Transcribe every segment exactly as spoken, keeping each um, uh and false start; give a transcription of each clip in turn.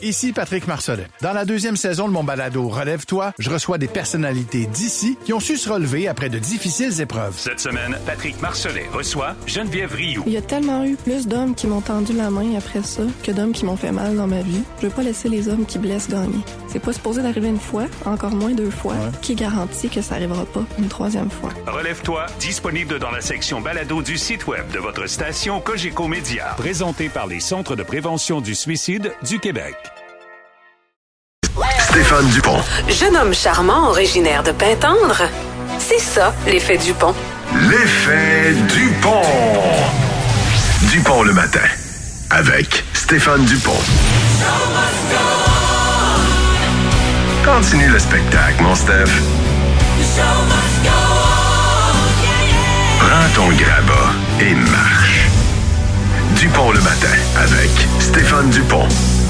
Ici Patrick Marcelet. Dans la deuxième saison de mon balado Relève-toi, je reçois des personnalités d'ici qui ont su se relever après de difficiles épreuves. Cette semaine, Patrick Marcelet reçoit Geneviève Rioux. Il y a tellement eu plus d'hommes qui m'ont tendu la main après ça que d'hommes qui m'ont fait mal dans ma vie. Je veux pas laisser les hommes qui blessent gagner. C'est pas supposé d'arriver une fois, encore moins deux fois. Ouais. Qui garantit que ça arrivera pas une troisième fois? Relève-toi, disponible dans la section balado du site web de votre station Cogeco Média. Présenté par les Centres de prévention du suicide du Québec. Stéphane Dupont. Jeune homme charmant originaire de Pintendre. C'est ça, l'effet Dupont. L'effet Dupont. Dupont le matin. Avec Stéphane Dupont. Continue le spectacle, mon Steph. Prends ton grabat et marche. Dupont le matin. Avec Stéphane Dupont.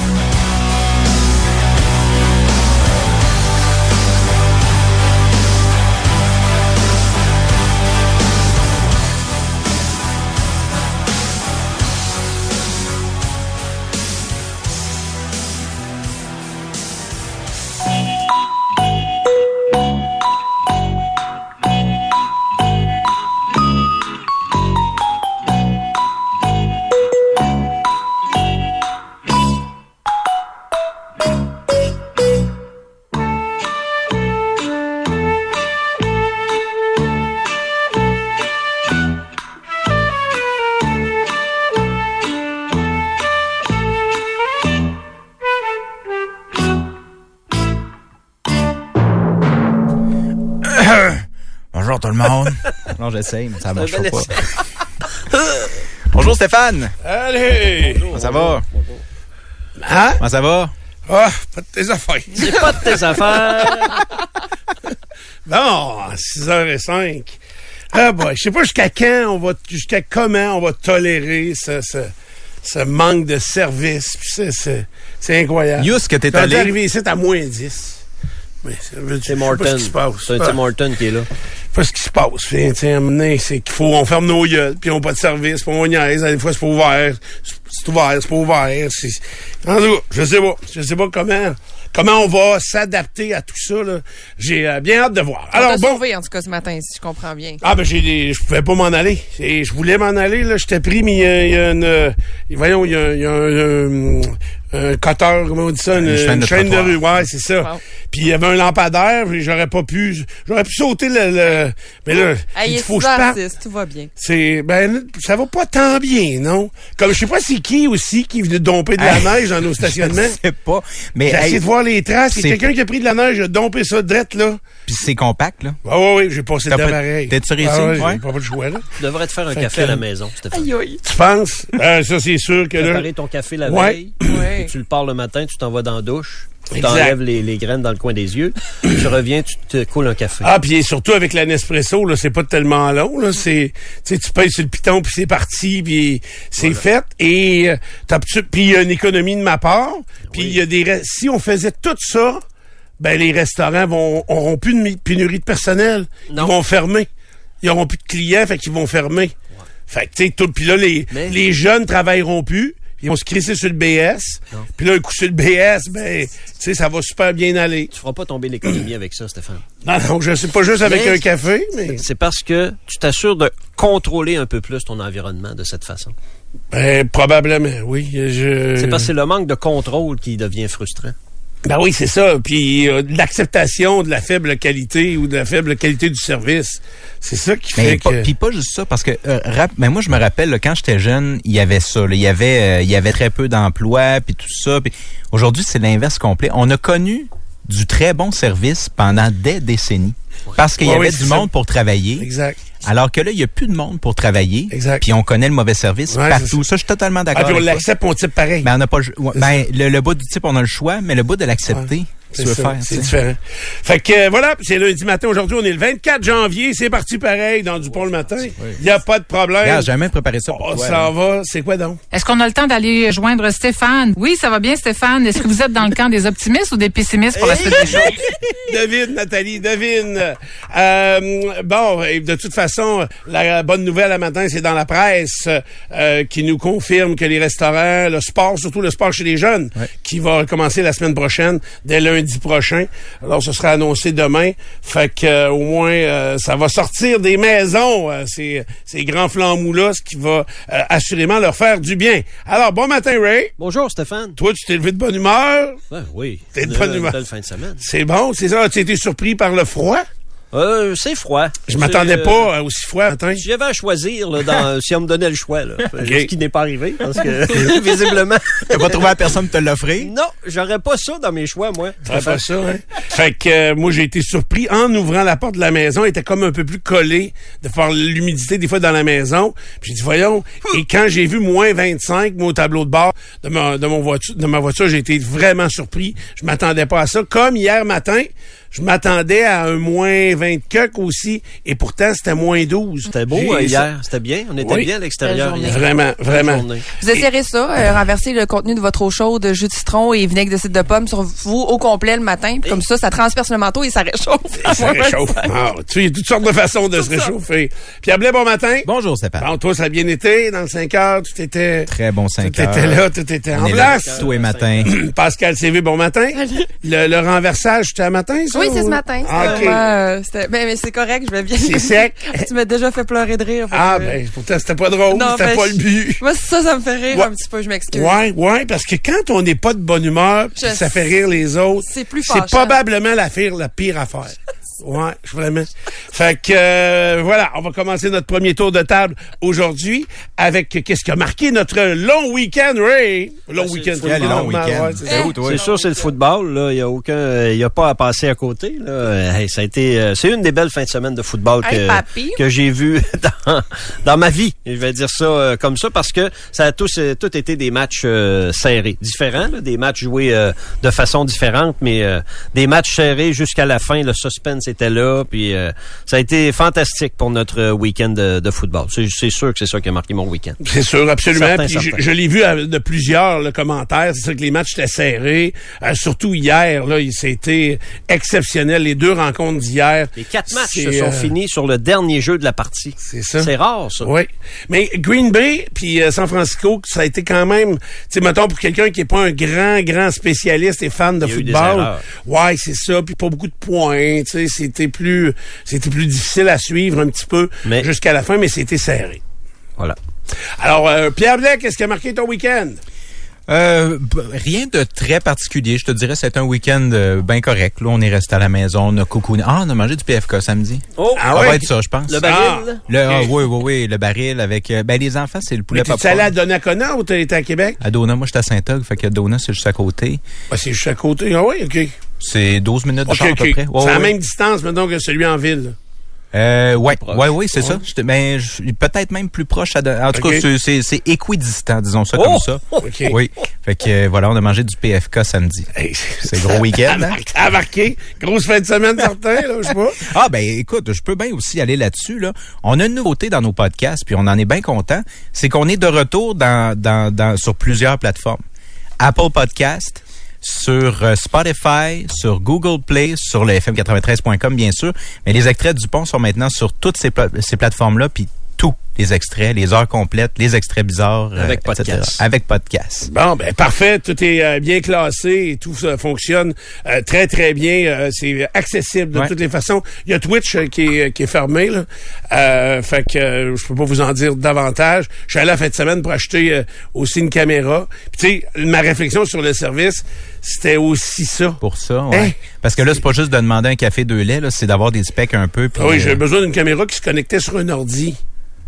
Bonjour tout le monde. Non, j'essaye, mais ça marche pas. Bonjour Stéphane. Allez. Comment ça va? Bonjour. Hein? Comment ça va? Ah, pas de tes affaires. C'est pas de tes affaires. Bon, six heures cinq. Ah boy, je sais pas jusqu'à quand on va, jusqu'à comment on va tolérer ce, ce, ce manque de service. Puis c'est, c'est, c'est incroyable. Yous, que t'es Quand allé. t'es arrivé ici, à moins dix. Mais c'est Morton. C'est C'est un Tim Morton qui est là. Pas ce qui se passe. Fait, c'est qu'il faut, on ferme nos gueules, puis on n'a pas de service, puis on niaise. Des fois, c'est pas ouvert. C'est ouvert, c'est pas ouvert. C'est... En tout cas, je sais pas. Je sais pas comment, comment on va s'adapter à tout ça, là. J'ai euh, bien hâte de voir. On Alors, t'a bon. sauvé, en tout cas, ce matin, si je comprends bien. Ah, ben, j'ai des, je pouvais pas m'en aller. Et je voulais m'en aller, là. J'étais pris, mais il y a, il y a une, euh, voyons, il y a, il y a un, un, un cutter, comment on dit ça? Une, une chaîne, une de, chaîne de rue. Ouais, c'est ça. Wow. Puis il y avait un lampadaire, puis j'aurais pas pu, j'aurais pu sauter le, le mais là, Hey, il il faut que est je parte. six heures six, tout va bien. C'est, ben, ça va pas tant bien, non? Comme, je sais pas c'est qui aussi qui est venu domper de la neige dans nos stationnements. Je sais pas. Mais, J'ai hey, essayé de voir les traces. C'est c'est... quelqu'un qui a pris de la neige, a dompé ça drette, là. Puis c'est compact, là. Ah oui, oui, j'ai passé T'as dedans pas... pareil. T'es-tu réussi? Ah, ouais, ouais. j'ai pas le choix, là. Tu devrais te faire un Fait café que... à la maison, Stéphane. Aïe, aïe. Tu penses? Euh, ça, c'est sûr que là. Préparer ton café la Ouais. veille. Ouais. Tu le pars le matin, tu t'en vas dans la douche. Tu Exact. t'enlèves les, les graines dans le coin des yeux. Tu reviens, tu te coules un café. Ah, puis surtout avec la Nespresso, là, c'est pas tellement long, là. C'est, tu sais, tu pèses sur le piton, puis c'est parti, puis c'est voilà. fait. Et euh, t'as, puis il y a une économie de ma part. Puis il oui. y a des, si on faisait tout ça, ben les restaurants vont auront plus de pénurie de personnel. Non. Ils vont fermer. Ils auront plus de clients, fait qu'ils vont fermer. Ouais. Fait que tu sais, tout. Puis là, les Mais... les jeunes travailleront plus. Ils vont se crisser sur le B S. Puis là, un coup sur le B S, ben, tu sais, ça va super bien aller. Tu feras pas tomber l'économie avec ça, Stéphane. Non, non, je sais pas juste avec mais un café, mais... C'est parce que tu t'assures de contrôler un peu plus ton environnement de cette façon. Ben, probablement, oui. Je... C'est parce que c'est le manque de contrôle qui devient frustrant. Ben oui, c'est ça. Puis euh, l'acceptation de la faible qualité ou de la faible qualité du service, c'est ça qui mais fait pas, que... Puis pas juste ça, parce que euh, rap, mais moi je me rappelle là, quand j'étais jeune, il y avait ça. Là, il y avait, euh, il y avait très peu d'emplois, puis tout ça. Puis aujourd'hui, c'est l'inverse complet. On a connu du très bon service pendant des décennies, parce qu'il y ouais, avait oui, du monde ça. Pour travailler. Exact. Alors que là, il n'y a plus de monde pour travailler. Exact. Puis on connaît le mauvais service ouais, partout. Ça. ça, je suis totalement d'accord. Ah, puis on l'accepte, on type pareil. Mais on n'a pas. Ouais, ben, le, le bout du type, on a le choix, mais le bout de l'accepter. Ouais. tu veux ça, faire. C'est t'sais. différent. Fait que euh, voilà, c'est lundi matin. Aujourd'hui, on est le vingt-quatre janvier. C'est parti pareil dans Dupont le matin. Il n'y a pas de problème. Regarde, j'ai même préparé ça pour On toi. s'en là. va. C'est quoi donc? Est-ce qu'on a le temps d'aller joindre Stéphane? Oui, ça va bien, Stéphane. Est-ce que vous êtes dans le camp des optimistes ou des pessimistes pour la suite des choses? Devine, Nathalie, devine. Euh, bon, et de toute façon, la bonne nouvelle à matin, c'est dans la presse euh, qui nous confirme que les restaurants, le sport, surtout le sport chez les jeunes, Ouais. qui va recommencer la semaine prochaine, dès lundi prochain. Alors, ce sera annoncé demain. Fait que euh, au moins, euh, ça va sortir des maisons, euh, ces, ces grands flambous-là, ce qui va euh, assurément leur faire du bien. Alors, bon matin, Ray. Bonjour, Stéphane. Toi, tu t'es levé de bonne humeur. Ouais, oui. T'es de Une- bonne une humeur. belle fin de semaine. C'est bon, c'est ça. As-tu été surpris par le froid? Euh, c'est froid. Je m'attendais C'est, euh, pas à aussi froid matin. Si j'avais à choisir, là, dans, si on me donnait le choix, là, ce qui n'est pas arrivé, parce que visiblement... T'as pas trouvé la personne pour te l'offrir? Non, j'aurais pas ça dans mes choix, moi. Ah, pas ça, hein? Fait que euh, moi, j'ai été surpris en ouvrant la porte de la maison. Elle était comme un peu plus collée de faire l'humidité des fois dans la maison. Puis j'ai dit, voyons. Et quand j'ai vu moins vingt-cinq, moi, au tableau de bord de ma, de mon voiture, de ma voiture, j'ai été vraiment surpris. Je m'attendais pas à ça. Comme hier matin, je m'attendais à un moins vingt coques aussi. Et pourtant, c'était moins douze. C'était beau J'ai- euh, hier, c'était bien. On était Oui. bien à l'extérieur Belle hier. Vraiment, vraiment. Journée. Vous essayerez ça, euh, renverser le contenu de votre eau chaude, jus de citron et vinaigre de cidre de pomme sur vous au complet le matin. Puis comme ça, ça transperce le manteau et ça réchauffe. Ça réchauffe. Ah, tu sais, il y a toutes sortes de façons de se réchauffer. Pierre Blais, bon matin. Bonjour, Stéphane. Bon, toi, ça a bien été dans le cinq heures. Tout était, Très bon cinq tout heures. était là, tout était On en est là place. tous les matins. Pascal C V, bon matin. Le, le renversage, c'était à matin, ça? Oui, c'est ou- ce matin. Ah, C'était OK. vraiment, euh, c'était- ben, mais c'est correct, je vais bien. C'est sec. Tu m'as déjà fait pleurer de rire. fait Ah, que- ben, pourtant, c'était pas drôle. Non, C'était ben, pas le but. Moi, ça, ça me fait rire Ouais. un petit peu, je m'excuse. Ouais, ouais, parce que quand on n'est pas de bonne humeur, Je puis ça sais. fait rire les autres, C'est plus c'est fâchant. probablement la pire, la pire affaire. Ouais, vraiment. Fait que euh, voilà, on va commencer notre premier tour de table aujourd'hui avec qu'est-ce qui a marqué notre long week-end, Ray. Long Ben, c'est week-end, le très football. longuement, Long week-end. ouais, c'est ça. C'est où, toi? C'est sûr, c'est le football. Là, il y a aucun, il y a pas à passer à côté. Là. Euh, Hey, ça a été, euh, c'est une des belles fins de semaine de football Hey, que papi. que j'ai vu dans dans ma vie. Je vais dire ça euh, comme ça parce que ça a tous euh, tout été des matchs euh, serrés, différents, là, des matchs joués euh, de façon différente, mais euh, des matchs serrés jusqu'à la fin. Le suspense était là, puis euh, ça a été fantastique pour notre euh, week-end de, de football. C'est, c'est sûr que c'est ça qui a marqué mon week-end. C'est sûr, absolument. Certain, Puis je, certain. je l'ai vu à- de plusieurs le commentaires. C'est sûr que les matchs étaient serrés. Euh, surtout hier, là, il c'était exceptionnel. Les deux rencontres d'hier. Les quatre matchs c'est, se sont euh, finis sur le dernier jeu de la partie. C'est ça. C'est rare, ça. Oui. Mais Green Bay puis euh, San Francisco, ça a été quand même, tu sais, mettons, pour quelqu'un qui est pas un grand, grand spécialiste et fan de Il y a eu des football. erreurs. Ouais, c'est ça. Puis pas beaucoup de points, tu sais, c'était plus, c'était plus difficile à suivre un petit peu Mais- jusqu'à la fin, mais c'était serré. Voilà. Alors, euh, Pierre Blais, qu'est-ce qui a marqué ton week-end? Euh, b- rien de très particulier. Je te dirais, c'est un week-end euh, bien correct. Là, on est resté à la maison, on a coucouné. Ah, on a mangé du P F K samedi. Oh, Ah ça ouais? va être ça, je pense. le baril. Le, ah, Ok. oui, oui, oui, le baril avec... euh, ben, les enfants, c'est le poulet Mais t'es-tu popcorn. allé à Donnacona ou t'as été à Québec? À Dona, moi, j'étais à Saint-Og, fait que Dona, c'est juste à côté. Ah, c'est juste à côté. Ah oui, OK. C'est douze minutes de OK, char à peu OK. près. Ouais, c'est à la ouais. même distance, maintenant que celui en ville. là. Euh, ouais, proche. ouais, oui, c'est ça. J'étais- Ben, je suis peut-être même plus proche. À de- en tout Ok. cas, c'est- c'est c'est équidistant, disons ça Oh! comme ça. OK. Oui. Fait que euh, voilà, on a mangé du P F K samedi. Hey, C'est gros week-end, hein? Ça a marqué. Grosse fin de semaine, certain, là, je sais pas. Ah ben écoute, je peux bien aussi aller là-dessus. Là. On a une nouveauté dans nos podcasts, puis on en est bien content. C'est qu'on est de retour dans, dans, dans, sur plusieurs plateformes. Apple Podcast, sur euh, Spotify, sur Google Play, sur le F M quatre-vingt-treize point com bien sûr. Mais les extraits du pont sont maintenant sur toutes ces, pla- ces plateformes-là, puis tous les extraits, les heures complètes, les extraits bizarres, euh, Avec et cetera. podcast. Avec podcast. Bon, ben parfait. Tout est euh, bien classé et tout ça fonctionne euh, très, très bien. Euh, c'est accessible de Ouais. toutes les façons. Il y a Twitch euh, qui, est, qui est fermé, là. Euh, fait que euh, je peux pas vous en dire davantage. Je suis allé la fin de semaine pour acheter euh, aussi une caméra. Puis tu sais, ma réflexion sur le service, c'était aussi ça. Pour ça, ouais. Hein? Parce que là, c'est pas juste de demander un café deux laits, là, c'est d'avoir des specs un peu. puis, Ah oui, euh, j'avais besoin d'une caméra qui se connectait sur un ordi.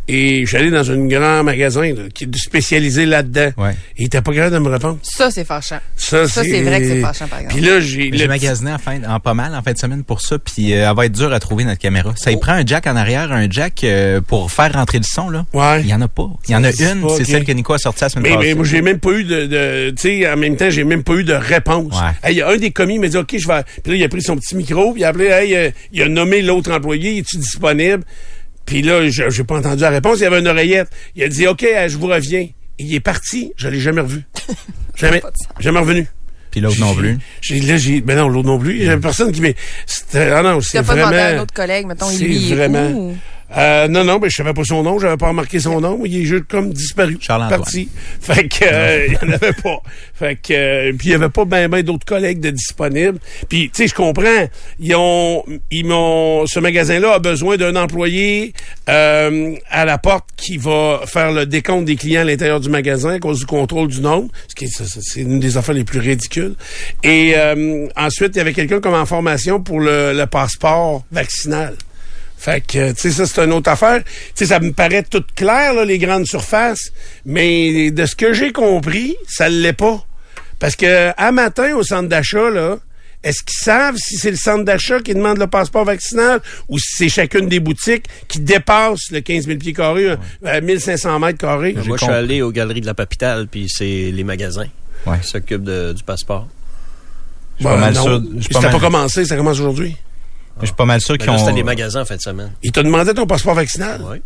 Et je suis allé dans un grand magasin là, qui est spécialisé là-dedans. Ouais. Et il était pas capable de me répondre. Ça, c'est fâchant. Ça, Ça, c'est vrai que c'est fâchant, par exemple. Puis là, j'ai... J'ai le- magasiné en, fin, en pas mal en fin de semaine pour ça, puis euh, elle va être dure à trouver notre caméra. Ça y prend un jack en arrière, un jack euh, pour faire rentrer le son, là. Ouais. Il y en a pas. Il y en a C'est une, pas, c'est ok. celle que Nico a sortie la semaine Mais, passée. mais moi, j'ai même pas eu de, de tu sais, en même temps, j'ai même pas eu de réponse. Ouais. Hey, il y a un des commis, il m'a dit, OK, je vais... Puis là, il a pris son petit micro, puis il a appelé, hey, euh, il a nommé l'autre employé, es-tu disponible? Puis là, je- j'ai pas entendu la réponse, il y avait une oreillette. Il a dit, OK, euh, je vous reviens. Et il est parti, je l'ai jamais revu. Jamais. pas de sens. Jamais revenu. Puis l'autre non plus. J'ai, là, j'ai, ben non, l'autre non plus. Il y avait personne qui m'est, c'était, ah non, Tu c'est n'as pas vraiment. demandé à un autre collègue, mettons, c'est il lui, il est vraiment- où, ou- Euh, non, non, ben, je savais pas son nom, j'avais pas remarqué son nom, il est juste comme disparu. Charles-Antoine. Parti. Fait que, euh, il y en avait pas. Fait que, euh, puis il y avait pas ben, ben d'autres collègues de disponibles. Puis, tu sais, je comprends. Ils ont, ils m'ont, ce magasin-là a besoin d'un employé, euh, à la porte qui va faire le décompte des clients à l'intérieur du magasin à cause du contrôle du nombre. Ce qui est, ça, ça, c'est une des affaires les plus ridicules. Et, euh, ensuite, il y avait quelqu'un comme en formation pour le, le passeport vaccinal. Fait que, tu sais, ça, c'est une autre affaire. Tu sais, ça me paraît tout clair, là, les grandes surfaces, mais de ce que j'ai compris, ça l'est pas. Parce que, à matin, au centre d'achat, là, est-ce qu'ils savent si c'est le centre d'achat qui demande le passeport vaccinal ou si c'est chacune des boutiques qui dépasse le quinze mille pieds carrés, euh, mille cinq cents mètres carrés? Moi, je suis compris. allé aux Galeries de la Capitale, puis c'est les magasins Ouais. qui s'occupent de- du passeport. Je suis pas mal non. sûr- je suis pas Ça n'a mal- pas commencé, ça commence aujourd'hui. Je suis pas mal sûr Mais qu'ils là, ont... c'était les magasins en fin de semaine. Il t'a demandé ton passeport vaccinal? Oui.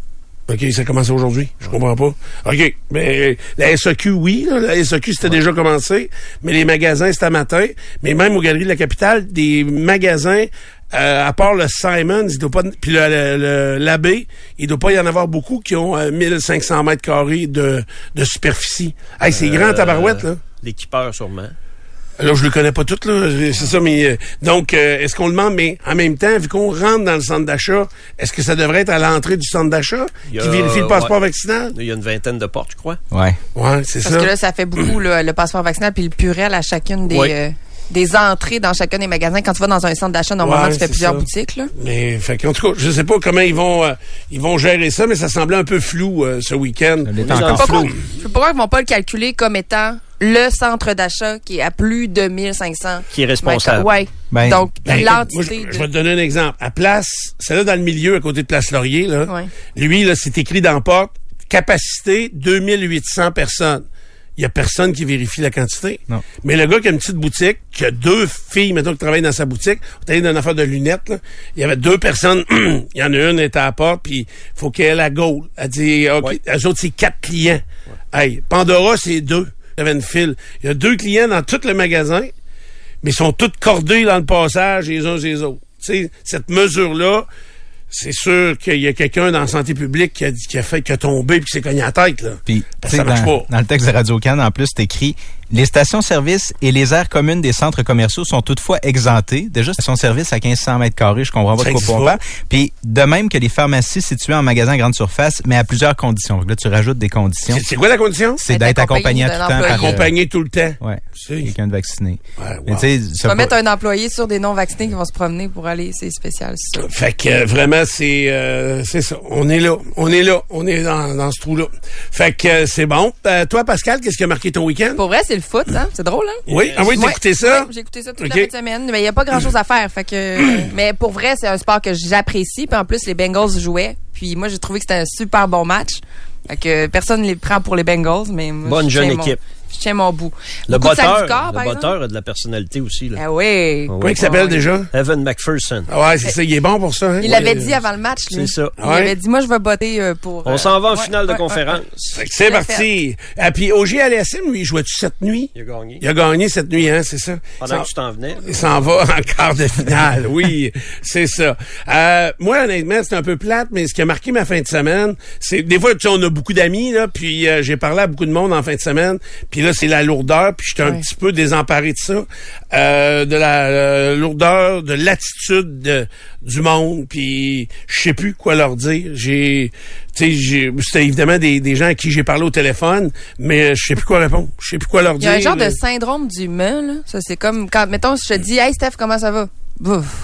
OK, ça commence aujourd'hui. Je comprends pas. OK. Mais la S A Q, oui. Là, la S A Q, c'était déjà commencé. Mais les magasins, c'était à matin. Mais même aux Galeries de la Capitale, des magasins, euh, à part le Simons, il doit pas, puis le, le, le- l'abbé, il doit pas y en avoir beaucoup qui ont euh, mille cinq cents mètres carrés de, de superficie. Hey, c'est grand, tabarouette, là. L'équipeur, sûrement. Là, je le connais pas tout, là. C'est ça, mais euh, donc, euh, est-ce qu'on le demande, mais en même temps, vu qu'on rentre dans le centre d'achat, est-ce que ça devrait être à l'entrée du centre d'achat Il y qui a- vérifie le passeport ouais. vaccinal? Il y a une vingtaine de portes, je crois. Ouais. Ouais, c'est Parce ça. que là, ça fait beaucoup, là, le passeport vaccinal puis le purel à chacune des, Oui. euh, des entrées dans chacun des magasins. Quand tu vas dans un centre d'achat, normalement, Ouais, tu fais c'est plusieurs ça. boutiques, là. Mais, fait qu'en tout cas, je sais pas comment ils vont, euh, ils vont gérer ça, mais ça semblait un peu flou, euh, ce week-end. Elle est Oui, encore dans- Pas floue. qu'on- Je peux pas croire qu'ils vont pas le calculer comme étant le centre d'achat qui est à plus de mille cinq cents. Qui est responsable. Ouais. Ben, Donc, Ben, écoute, moi, l'entité. je, de- je vais te donner un exemple. À Place, c'est là dans le milieu, à côté de Place Laurier, là. Ouais. Lui, là, c'est écrit dans la porte, capacité deux mille huit cents personnes. Il y a personne qui vérifie la quantité. Non. Mais le gars qui a une petite boutique, qui a deux filles, mettons, qui travaillent dans sa boutique, on est allé dans une affaire de lunettes, là. Il y avait deux personnes, il y en a une, elle était à la porte, puis faut qu'elle la gaule. Elle dit, OK, Ouais. eux autres, c'est quatre clients. Hey, Pandora, c'est deux. Il y avait une file. Il y a deux clients dans tout le magasin, mais ils sont tous cordés dans le passage les uns les autres. Tu sais, cette mesure-là, c'est sûr qu'il y a quelqu'un dans la santé publique qui a, dit- qui a fait, qui a tombé puis qui s'est cogné la tête, là. Puis, Parce tu que sais, ça marche dans, pas. dans le texte de Radio-Can, en plus, c'est écrit « Les stations-service et les aires communes des centres commerciaux sont toutefois exemptées. » Déjà, station-service à quinze cents mètres carrés, je comprends pas Ça de quoi existe on pas. parle. Puis, de même que les pharmacies situées en magasin à grande surface, mais à plusieurs conditions. Donc là, tu rajoutes des conditions. C'est, c'est quoi la condition? C'est Être d'être accompagné accompagné à d'un tout temps employé. par... euh, Accompagné tout le temps. Ouais, C'est- quelqu'un de vacciné. Ouais, Mais wow. tu sais, Tu ça vas pas- mettre un employé sur des non-vaccinés qui vont se promener pour aller, c'est spécial, ça. Fait que euh, vraiment, c'est euh, c'est ça. On est là. On est là. On est dans, dans ce trou-là. Fait que euh, c'est bon. Euh, toi, Pascal, qu'est-ce qui a marqué ton week-end? Pour vrai, c'est le foot, hein? C'est drôle, hein? Oui, ah oui, t'as Ouais, écouté ça? ouais, j'ai écouté ça toute Ok. la fin de semaine, mais il n'y a pas grand-chose à faire. Fait que, mais pour vrai, c'est un sport que j'apprécie. Puis en plus, les Bengals jouaient. Puis moi, j'ai trouvé que c'était un super bon match. Fait que personne ne les prend pour les Bengals, mais moi, Bonne je tiens jeune mon- équipe. Je tiens mon bout. Le Beaucoup de sacs botteur, du corps, le par exemple. botteur a de la personnalité aussi. Là. Ah oui. Comment il s'appelle Ouais. déjà? Evan McPherson. Ah ouais, c'est ça. Il est bon pour ça. Hein? Il l'avait Ouais. dit avant le match, lui. C'est ça. Il Ouais. avait dit, moi, je vais botter euh, pour... On euh, s'en va en ouais, finale de ouais, conférence. Fait que c'est Bien parti. Ah, puis au G L S M, lui, il jouait-tu cette nuit? Il a gagné. Il a gagné cette nuit, hein, c'est ça? Pendant Ça- que tu t'en venais. Il s'en va en quart de finale, oui, c'est ça. Euh, moi, honnêtement, c'est un peu plate, mais ce qui a marqué ma fin de semaine, c'est des fois, tu sais, on a beaucoup d'amis, là, puis euh, j'ai parlé à beaucoup de monde en fin de semaine, puis là, c'est la lourdeur, puis j'étais un Ouais. petit peu désemparé de ça, euh, de la euh, lourdeur, de l'attitude de- du monde, puis je sais plus quoi leur dire. J'ai, tu sais, j'ai- c'était évidemment des, des gens à qui j'ai parlé au téléphone, mais je sais plus quoi répondre, je sais plus quoi leur Il y dire. a un genre là. de syndrome du me, là. Ça, c'est comme quand, mettons, je te dis, hey, Steph, comment ça va? Bouf.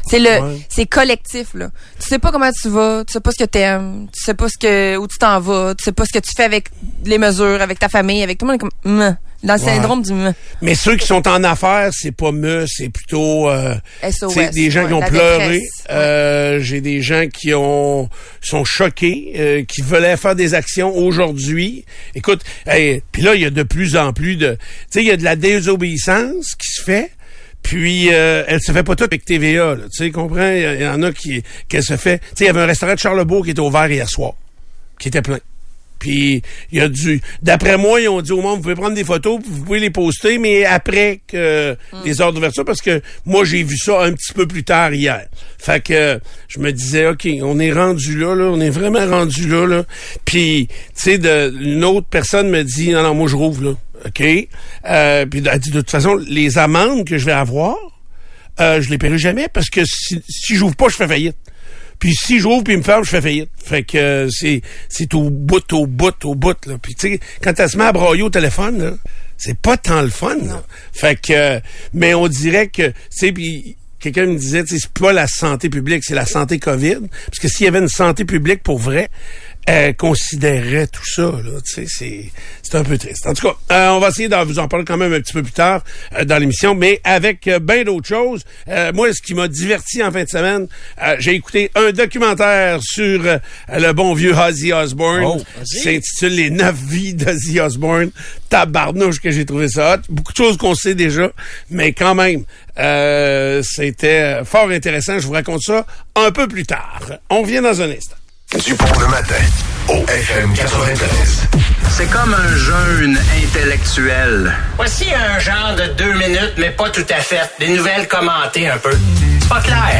C'est le, Ouais. c'est collectif, là. Tu sais pas comment tu vas, tu sais pas ce que t'aimes, tu sais pas ce que, où tu t'en vas, tu sais pas ce que tu fais avec les mesures, avec ta famille, avec tout le monde, est comme, Meh. Dans le Ouais. syndrome du meh. Mais ceux qui sont en affaires, c'est pas me, c'est plutôt euh, S O S, c'est des gens ouais, qui ont la pleuré. détresse. Euh, j'ai des gens qui ont sont choqués, euh, qui voulaient faire des actions aujourd'hui. Écoute, hey, puis là il y a de plus en plus de, tu sais, il y a de la désobéissance qui se fait. Puis euh, elle se fait pas toute avec T V A, là, tu sais, comprends? Il y, y en a qui qu'elle se fait. Tu sais, il y avait un restaurant de Charlebourg qui était ouvert hier soir, qui était plein. Puis il y a du. D'après moi, ils ont dit au monde, vous pouvez prendre des photos, vous pouvez les poster, mais après que mm. les heures d'ouverture, parce que moi j'ai vu ça un petit peu plus tard hier. Fait que je me disais, ok, on est rendu là, là, on est vraiment rendu là, là. Puis tu sais, de une autre personne me dit, non non, moi je rouvre là, ok. Euh, puis elle dit de toute façon, les amendes que je vais avoir, euh, je les paierai jamais parce que si, si j'ouvre pas, je fais faillite. Puis si j'ouvre puis il me ferme, je fais faillite. Fait que euh, c'est c'est au bout, au bout, au bout, là. Puis tu sais, quand elle se met à brailler au téléphone, là, c'est pas tant le fun, là. Fait que, euh, mais on dirait que, tu sais, puis quelqu'un me disait, tu sais, c'est pas la santé publique, c'est la santé COVID. Parce que s'il y avait une santé publique pour vrai, elle considérerait tout ça, là. Tu sais, c'est c'est un peu triste. En tout cas, euh, on va essayer de vous en parler quand même un petit peu plus tard euh, dans l'émission, mais avec euh, bien d'autres choses. Euh, moi, ce qui m'a diverti en fin de semaine, euh, j'ai écouté un documentaire sur euh, le bon vieux Ozzy Osbourne. Oh, s'intitule Les neuf vies d'Ozzy Osbourne. Tabarnouche que j'ai trouvé ça hot. Beaucoup de choses qu'on sait déjà, mais quand même, euh, c'était fort intéressant. Je vous raconte ça un peu plus tard. On revient dans un instant. Du Pont le matin, au F M quatre-vingt-treize. C'est comme un jeûne intellectuel. Voici un genre de deux minutes, mais pas tout à fait. Des nouvelles commentées un peu. C'est pas clair.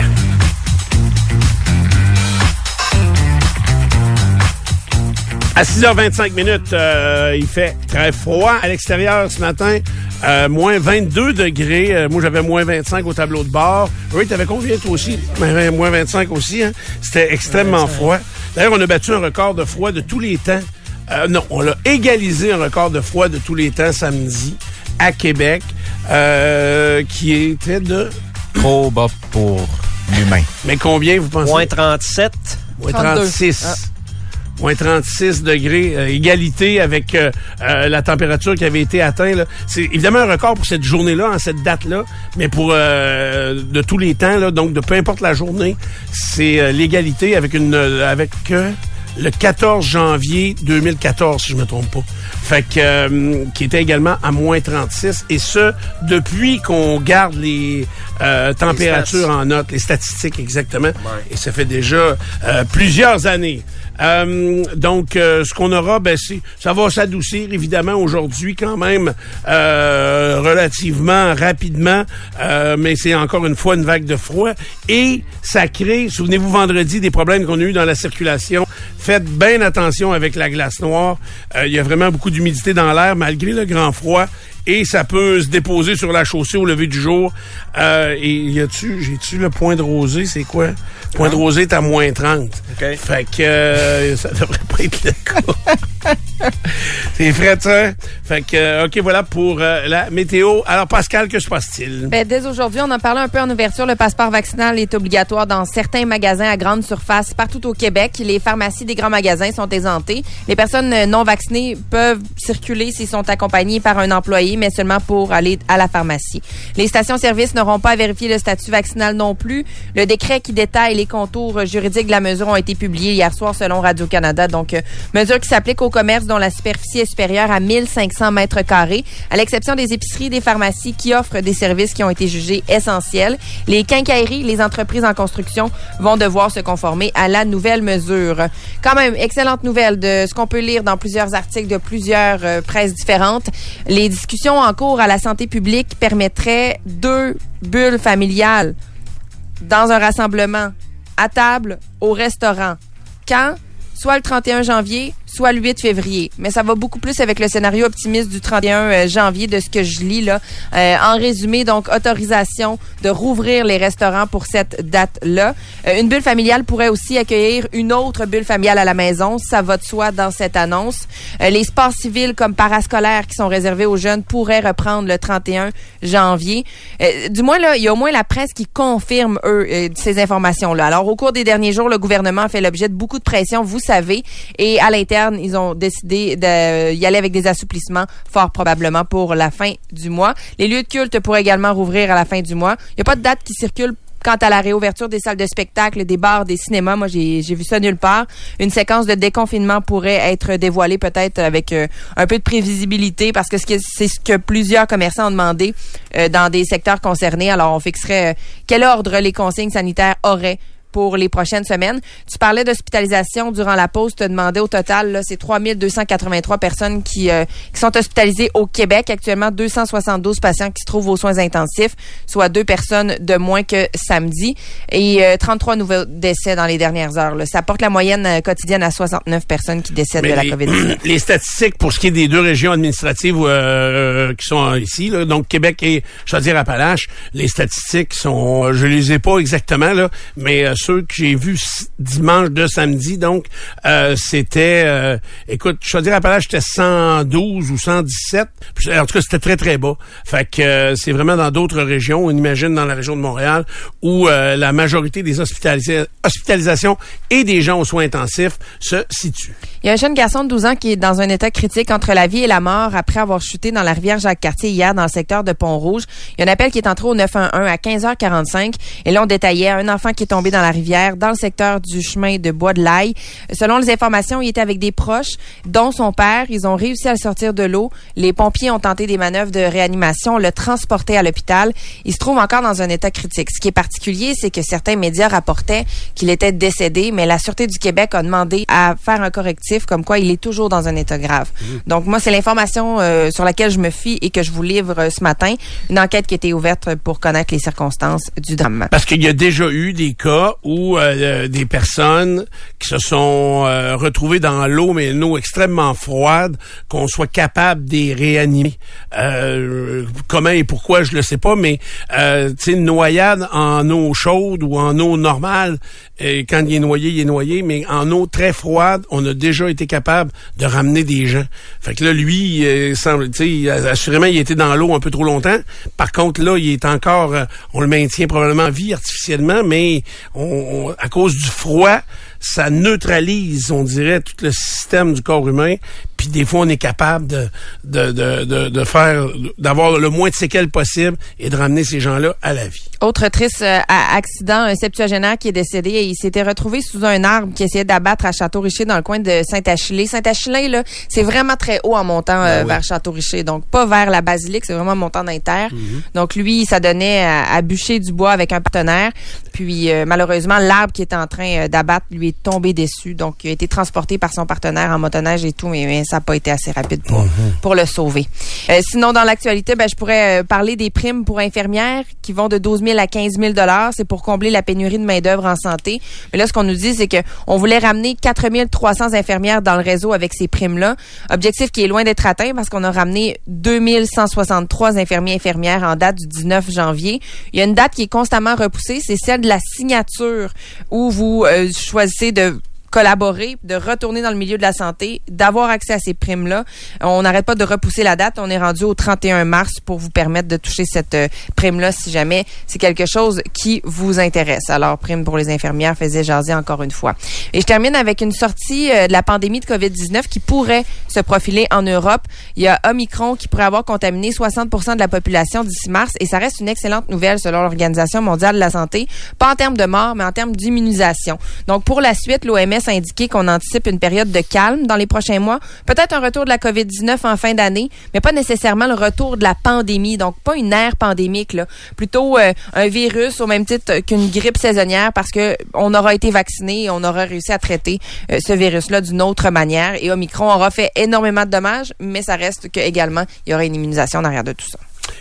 À six heures vingt-cinq minutes, euh, il fait très froid à l'extérieur ce matin. Euh, moins vingt-deux degrés. Euh, moi, j'avais moins vingt-cinq au tableau de bord. Oui, t'avais combien, toi aussi? Ben, moins vingt-cinq aussi, hein? C'était extrêmement froid. D'ailleurs, on a battu un record de froid de tous les temps. Euh, non, on a égalisé un record de froid de tous les temps samedi à Québec, euh, qui était de... Trop bas pour l'humain. Mais combien, vous pensez? Moins trente-sept. Moins trente-six. Ah. Moins trente-six degrés, euh, égalité avec euh, euh, la température qui avait été atteinte. Là. C'est évidemment un record pour cette journée-là, en cette date-là, mais pour euh, de tous les temps, là, donc de peu importe la journée, c'est euh, l'égalité avec une euh, avec euh, le quatorze janvier deux mille quatorze, si je me trompe pas. Fait que euh, qui était également à moins trente-six, et ce depuis qu'on garde les euh, températures en note, les statistiques exactement, ouais. Et ça fait déjà euh, plusieurs années. Euh, donc, euh, ce qu'on aura, ben, c'est, ça va s'adoucir évidemment aujourd'hui quand même euh, relativement rapidement, euh, mais c'est encore une fois une vague de froid et ça crée, souvenez-vous vendredi, des problèmes qu'on a eu dans la circulation. Faites bien attention avec la glace noire. Euh, il y a vraiment beaucoup d'humidité dans l'air malgré le grand froid. Et ça peut se déposer sur la chaussée au lever du jour. Euh, et y a-tu, j'ai-tu le point de rosée, c'est quoi? Le point de rosée est à moins trente. Okay. Fait que euh, ça devrait pas être le cas. C'est frais, ça. Fait que, euh, OK, voilà pour euh, la météo. Alors, Pascal, que se passe-t-il? Ben, dès aujourd'hui, on en parlait un peu en ouverture. Le passeport vaccinal est obligatoire dans certains magasins à grande surface partout au Québec. Les pharmacies des grands magasins sont exemptées. Les personnes non vaccinées peuvent circuler s'ils sont accompagnés par un employé, mais seulement pour aller à la pharmacie. Les stations-service n'auront pas à vérifier le statut vaccinal non plus. Le décret qui détaille les contours juridiques de la mesure ont été publiés hier soir selon Radio-Canada. Donc, euh, mesure qui s'applique aux commerces dont la superficie est supérieure à mille cinq cents mètres carrés, à l'exception des épiceries, des pharmacies qui offrent des services qui ont été jugés essentiels. Les quincailleries, les entreprises en construction vont devoir se conformer à la nouvelle mesure. Quand même, excellente nouvelle de ce qu'on peut lire dans plusieurs articles de plusieurs euh, presses différentes. Les discussions en cours à la santé publique permettraient deux bulles familiales dans un rassemblement, à table, au restaurant. Quand? Soit le trente et un janvier, soit le huit février. Mais ça va beaucoup plus avec le scénario optimiste du trente et un janvier de ce que je lis là. Euh, en résumé, donc, autorisation de rouvrir les restaurants pour cette date-là. Euh, une bulle familiale pourrait aussi accueillir une autre bulle familiale à la maison. Ça va de soi dans cette annonce. Euh, les sports civils comme parascolaires qui sont réservés aux jeunes pourraient reprendre le trente et un janvier. Euh, du moins, là, il y a au moins la presse qui confirme, eux, euh, ces informations-là. Alors, au cours des derniers jours, le gouvernement a fait l'objet de beaucoup de pression, vous savez, et à l'interne, ils ont décidé d'y aller avec des assouplissements, fort probablement pour la fin du mois. Les lieux de culte pourraient également rouvrir à la fin du mois. Il n'y a pas de date qui circule quant à la réouverture des salles de spectacle, des bars, des cinémas. Moi, j'ai, j'ai vu ça nulle part. Une séquence de déconfinement pourrait être dévoilée peut-être avec euh, un peu de prévisibilité parce que c'est ce que plusieurs commerçants ont demandé euh, dans des secteurs concernés. Alors, on fixerait euh, quel ordre les consignes sanitaires auraient pour les prochaines semaines. Tu parlais d'hospitalisation durant la pause. Tu as demandé au total, là, c'est trois mille deux cent quatre-vingt-trois personnes qui, euh, qui sont hospitalisées au Québec. Actuellement, deux cent soixante-douze patients qui se trouvent aux soins intensifs, soit deux personnes de moins que samedi. Et euh, trente-trois nouveaux décès dans les dernières heures. Là. Ça porte la moyenne euh, quotidienne à soixante-neuf personnes qui décèdent Mais de la les, COVID dix-neuf. Les statistiques pour ce qui est des deux régions administratives euh, qui sont ici, là, donc Québec et Chaudière-Appalaches, les statistiques sont, je les ai pas exactement, là, mais euh, ceux que j'ai vus dimanche de samedi, donc, euh, c'était, euh, écoute, Chaudière-Appalaches, c'était cent douze ou cent dix-sept. En tout cas, c'était très, très bas. Fait que euh, c'est vraiment dans d'autres régions, on imagine dans la région de Montréal, où euh, la majorité des hospitalis- hospitalisations et des gens aux soins intensifs se situent. Il y a un jeune garçon de douze ans qui est dans un état critique entre la vie et la mort après avoir chuté dans la rivière Jacques-Cartier hier dans le secteur de Pont-Rouge. Il y a un appel qui est entré au neuf un un à quinze heures quarante-cinq. Et là, on détaillait un enfant qui est tombé dans la rivière dans le secteur du chemin de Bois-de-Laye. Selon les informations, il était avec des proches, dont son père. Ils ont réussi à le sortir de l'eau. Les pompiers ont tenté des manœuvres de réanimation, le transporter à l'hôpital. Il se trouve encore dans un état critique. Ce qui est particulier, c'est que certains médias rapportaient qu'il était décédé, mais la Sûreté du Québec a demandé à faire un correctif comme quoi il est toujours dans un état grave. Mmh. Donc moi, c'est l'information euh, sur laquelle je me fie et que je vous livre euh, ce matin. Une enquête qui a été ouverte pour connaître les circonstances du drame. Parce qu'il y a déjà eu des cas où euh, des personnes qui se sont euh, retrouvées dans l'eau, mais une eau extrêmement froide, qu'on soit capable de les réanimer. Euh, comment et pourquoi, je le sais pas, mais euh, tu sais, une noyade en eau chaude ou en eau normale, et quand il est noyé, il est noyé, mais en eau très froide, on a déjà été capable de ramener des gens. Fait que là, lui, euh, semble, tu sais, assurément, il était dans l'eau un peu trop longtemps. Par contre, là, il est encore, euh, on le maintient probablement en vie artificiellement, mais on, on, à cause du froid, ça neutralise, on dirait, tout le système du corps humain. Puis des fois, on est capable de de de de, de faire, d'avoir le moins de séquelles possible et de ramener ces gens-là à la vie. Autre triste euh, accident, un septuagénaire qui est décédé et il s'était retrouvé sous un arbre qui essayait d'abattre à Château-Richer dans le coin de Saint-Achillé. Saint-Achillé, là, c'est vraiment très haut en montant euh, ben oui. vers Château-Richer. Donc, pas vers la basilique, c'est vraiment montant d'inter. Mm-hmm. Donc, lui, ça donnait à, à bûcher du bois avec un partenaire. Puis, euh, malheureusement, l'arbre qui était en train euh, d'abattre lui est tombé dessus. Donc, il a été transporté par son partenaire en motoneige et tout, mais, mais ça n'a pas été assez rapide pour, mm-hmm. pour le sauver. Euh, sinon, dans l'actualité, ben, je pourrais euh, parler des primes pour infirmières qui vont de douze mille à quinze mille dollars. C'est pour combler la pénurie de main-d'œuvre en santé. Mais là, ce qu'on nous dit, c'est que on voulait ramener quatre mille trois cents infirmières dans le réseau avec ces primes-là. Objectif qui est loin d'être atteint parce qu'on a ramené deux mille cent soixante-trois infirmiers et infirmières en date du dix-neuf janvier. Il y a une date qui est constamment repoussée, c'est celle de la signature où vous euh, choisissez de collaborer, de retourner dans le milieu de la santé, d'avoir accès à ces primes-là. On n'arrête pas de repousser la date. On est rendu au trente et un mars pour vous permettre de toucher cette euh, prime-là si jamais c'est quelque chose qui vous intéresse. Alors, prime pour les infirmières faisait jaser encore une fois. Et je termine avec une sortie euh, de la pandémie de covid dix-neuf qui pourrait se profiler en Europe. Il y a Omicron qui pourrait avoir contaminé soixante pour cent de la population d'ici mars et ça reste une excellente nouvelle selon l'Organisation mondiale de la santé. Pas en termes de mort, mais en termes d'immunisation. Donc, pour la suite, l'O M S a indiqué qu'on anticipe une période de calme dans les prochains mois. Peut-être un retour de la covid dix-neuf en fin d'année, mais pas nécessairement le retour de la pandémie. Donc, pas une ère pandémique, là. Plutôt euh, un virus au même titre qu'une grippe saisonnière parce que on aura été vacciné et on aura réussi à traiter euh, ce virus-là d'une autre manière. Et Omicron aura fait énormément de dommages, mais ça reste que également il y aura une immunisation derrière de tout ça.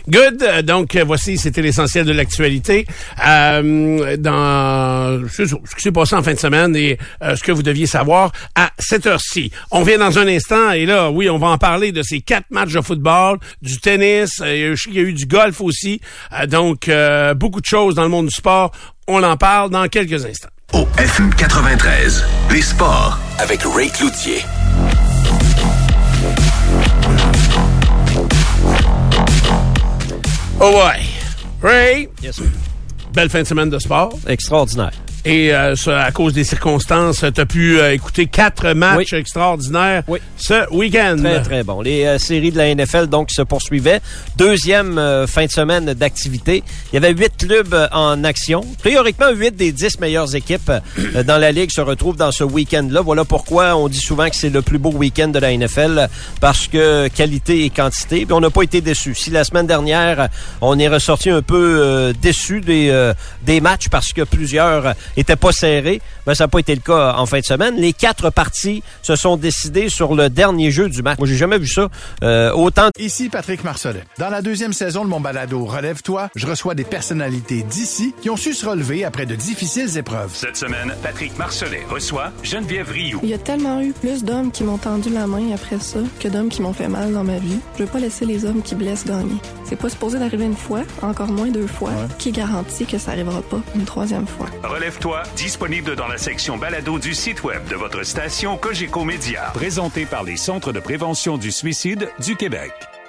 Good. Euh, donc, euh, voici, c'était l'essentiel de l'actualité. Euh, dans ce, ce qui s'est passé en fin de semaine et euh, ce que vous deviez savoir à cette heure-ci. On vient dans un instant et là, oui, on va en parler de ces quatre matchs de football, du tennis, euh, il y a eu du golf aussi. Euh, donc, euh, beaucoup de choses dans le monde du sport. On en parle dans quelques instants. Au F M quatre-vingt-treize, les sports avec Ray Cloutier. Oh ouais. Ray. Yes, sir. Belle fin de semaine de sport. Extraordinaire. Et euh, ça, à cause des circonstances, tu as pu euh, écouter quatre matchs oui. extraordinaires oui. ce week-end. Très, très bon. Les euh, séries de la N F L, donc, se poursuivaient. Deuxième euh, fin de semaine d'activité. Il y avait huit clubs euh, en action. Théoriquement, huit des dix meilleures équipes euh, dans la Ligue se retrouvent dans ce week-end-là. Voilà pourquoi on dit souvent que c'est le plus beau week-end de la N F L, parce que qualité et quantité. Puis on n'a pas été déçus. Si la semaine dernière, on est ressorti un peu euh, déçus des, euh, des matchs parce que plusieurs était pas serré, ben ça n'a pas été le cas en fin de semaine. Les quatre parties se sont décidées sur le dernier jeu du match. Moi, j'ai jamais vu ça. Euh, autant. Ici Patrick Marcelet. Dans la deuxième saison de mon balado Relève-toi, je reçois des personnalités d'ici qui ont su se relever après de difficiles épreuves. Cette semaine, Patrick Marcelet reçoit Geneviève Rioux. Il y a tellement eu plus d'hommes qui m'ont tendu la main après ça que d'hommes qui m'ont fait mal dans ma vie. Je veux pas laisser les hommes qui blessent gagner. C'est pas supposé d'arriver une fois, encore moins deux fois. Ouais. Qui garantit que ça arrivera pas une troisième fois? Relève-toi, disponible dans la section balado du site web de votre station Cogeco Média. Présenté par les Centres de prévention du suicide du Québec.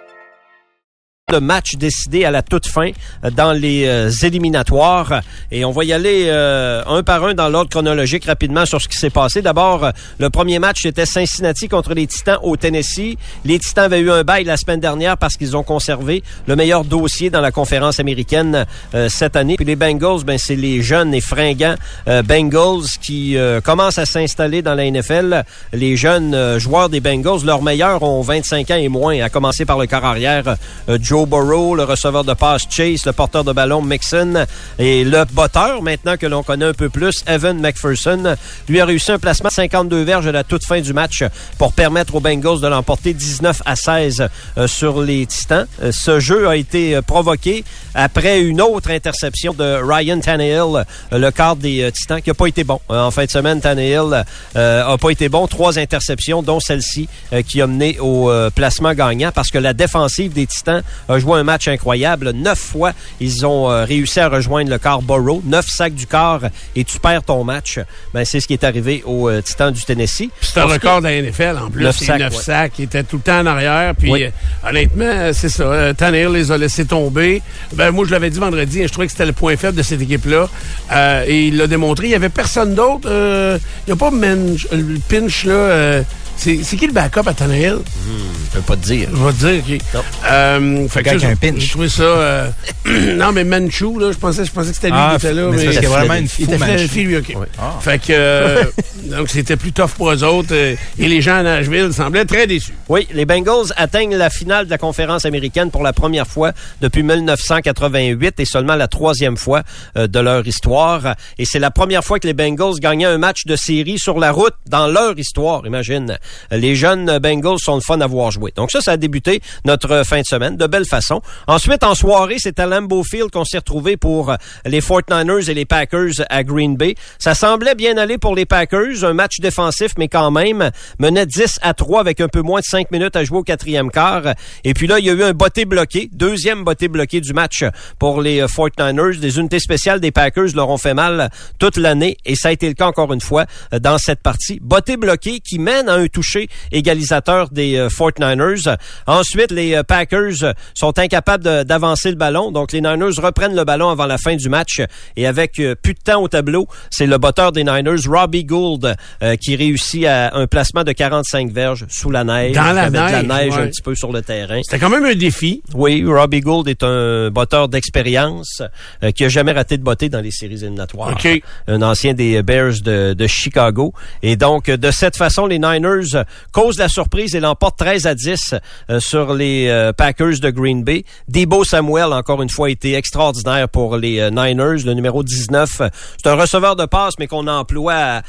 Le match décidé à la toute fin dans les euh, éliminatoires. Et on va y aller euh, un par un dans l'ordre chronologique rapidement sur ce qui s'est passé. D'abord, le premier match, c'était Cincinnati contre les Titans au Tennessee. Les Titans avaient eu un bail la semaine dernière parce qu'ils ont conservé le meilleur dossier dans la conférence américaine euh, cette année. Puis les Bengals, ben c'est les jeunes et fringants euh, Bengals qui euh, commencent à s'installer dans la N F L. Les jeunes euh, joueurs des Bengals, leurs meilleurs ont vingt-cinq ans et moins, à commencer par le corps arrière euh, Joe Joe Burrow, le receveur de passe Chase, le porteur de ballon Mixon et le botteur, maintenant que l'on connaît un peu plus, Evan McPherson, lui a réussi un placement de cinquante-deux verges à la toute fin du match pour permettre aux Bengals de l'emporter dix-neuf à seize euh, sur les Titans. Euh, ce jeu a été euh, provoqué après une autre interception de Ryan Tannehill, euh, le quart des euh, Titans, qui n'a pas été bon. Euh, en fin de semaine, Tannehill euh, a pas été bon. Trois interceptions, dont celle-ci euh, qui a mené au euh, placement gagnant parce que la défensive des Titans a joué un match incroyable. Neuf fois, ils ont euh, réussi à rejoindre le quart Burrow. Neuf sacs du quart et tu perds ton match. Ben, c'est ce qui est arrivé aux euh, Titans du Tennessee. C'est un record de la N F L en plus. Neuf sacs, neuf ouais. sacs. Ils étaient tout le temps en arrière. Puis oui. euh, honnêtement, c'est ça. Euh, Tannehill les a laissés tomber. Ben, moi, je l'avais dit vendredi, je trouvais que c'était le point faible de cette équipe-là. Euh, et il l'a démontré. Il n'y avait personne d'autre. Euh, il n'y a pas Mench, le pinch, là. Euh, C'est, c'est qui le backup à Tannehill? Mmh, je peux pas te dire. Je vais te dire, OK. Non. Euh, fait que ça, un pinch. Je trouvais ça... Euh, non, mais Manchou, là, je pensais, je pensais que c'était lui ah, qui était là. Mais, mais c'est vraiment une fille. Il était Philadelphie, lui, OK. Oui. Ah. Fait que... Euh, donc, c'était plus tough pour eux autres. Euh, et les gens à Nashville semblaient très déçus. Oui, les Bengals atteignent la finale de la conférence américaine pour la première fois depuis dix-neuf cent quatre-vingt-huit et seulement la troisième fois euh, de leur histoire. Et c'est la première fois que les Bengals gagnaient un match de série sur la route dans leur histoire, imagine. Les jeunes Bengals sont le fun à voir jouer. Donc ça, ça a débuté notre fin de semaine de belle façon. Ensuite, en soirée, c'est à Lambeau Field qu'on s'est retrouvé pour les forty-niners et les Packers à Green Bay. Ça semblait bien aller pour les Packers. Un match défensif, mais quand même, menait dix à trois avec un peu moins de cinq minutes à jouer au quatrième quart. Et puis là, il y a eu un botté bloqué. Deuxième botté bloqué du match pour les forty-niners. Des unités spéciales des Packers leur ont fait mal toute l'année. Et ça a été le cas encore une fois dans cette partie. Botté bloqué qui mène à un touché égalisateur des euh, forty-niners. Ensuite, les euh, Packers sont incapables de, d'avancer le ballon. Donc, les Niners reprennent le ballon avant la fin du match. Et avec euh, plus de temps au tableau, c'est le botteur des Niners, Robbie Gould, euh, qui réussit à un placement de quarante-cinq verges sous la neige. Dans la neige. Avec de la neige ouais. un petit peu sur le terrain. C'était quand même un défi. Oui, Robbie Gould est un botteur d'expérience euh, qui a jamais raté de botter dans les séries éliminatoires. Okay. Un ancien des Bears de, de Chicago. Et donc, de cette façon, les Niners cause la surprise et l'emporte treize à dix euh, sur les euh, Packers de Green Bay. Deebo Samuel, encore une fois, a été extraordinaire pour les euh, Niners, le numéro dix-neuf. C'est un receveur de passe, mais qu'on emploie à, à toutes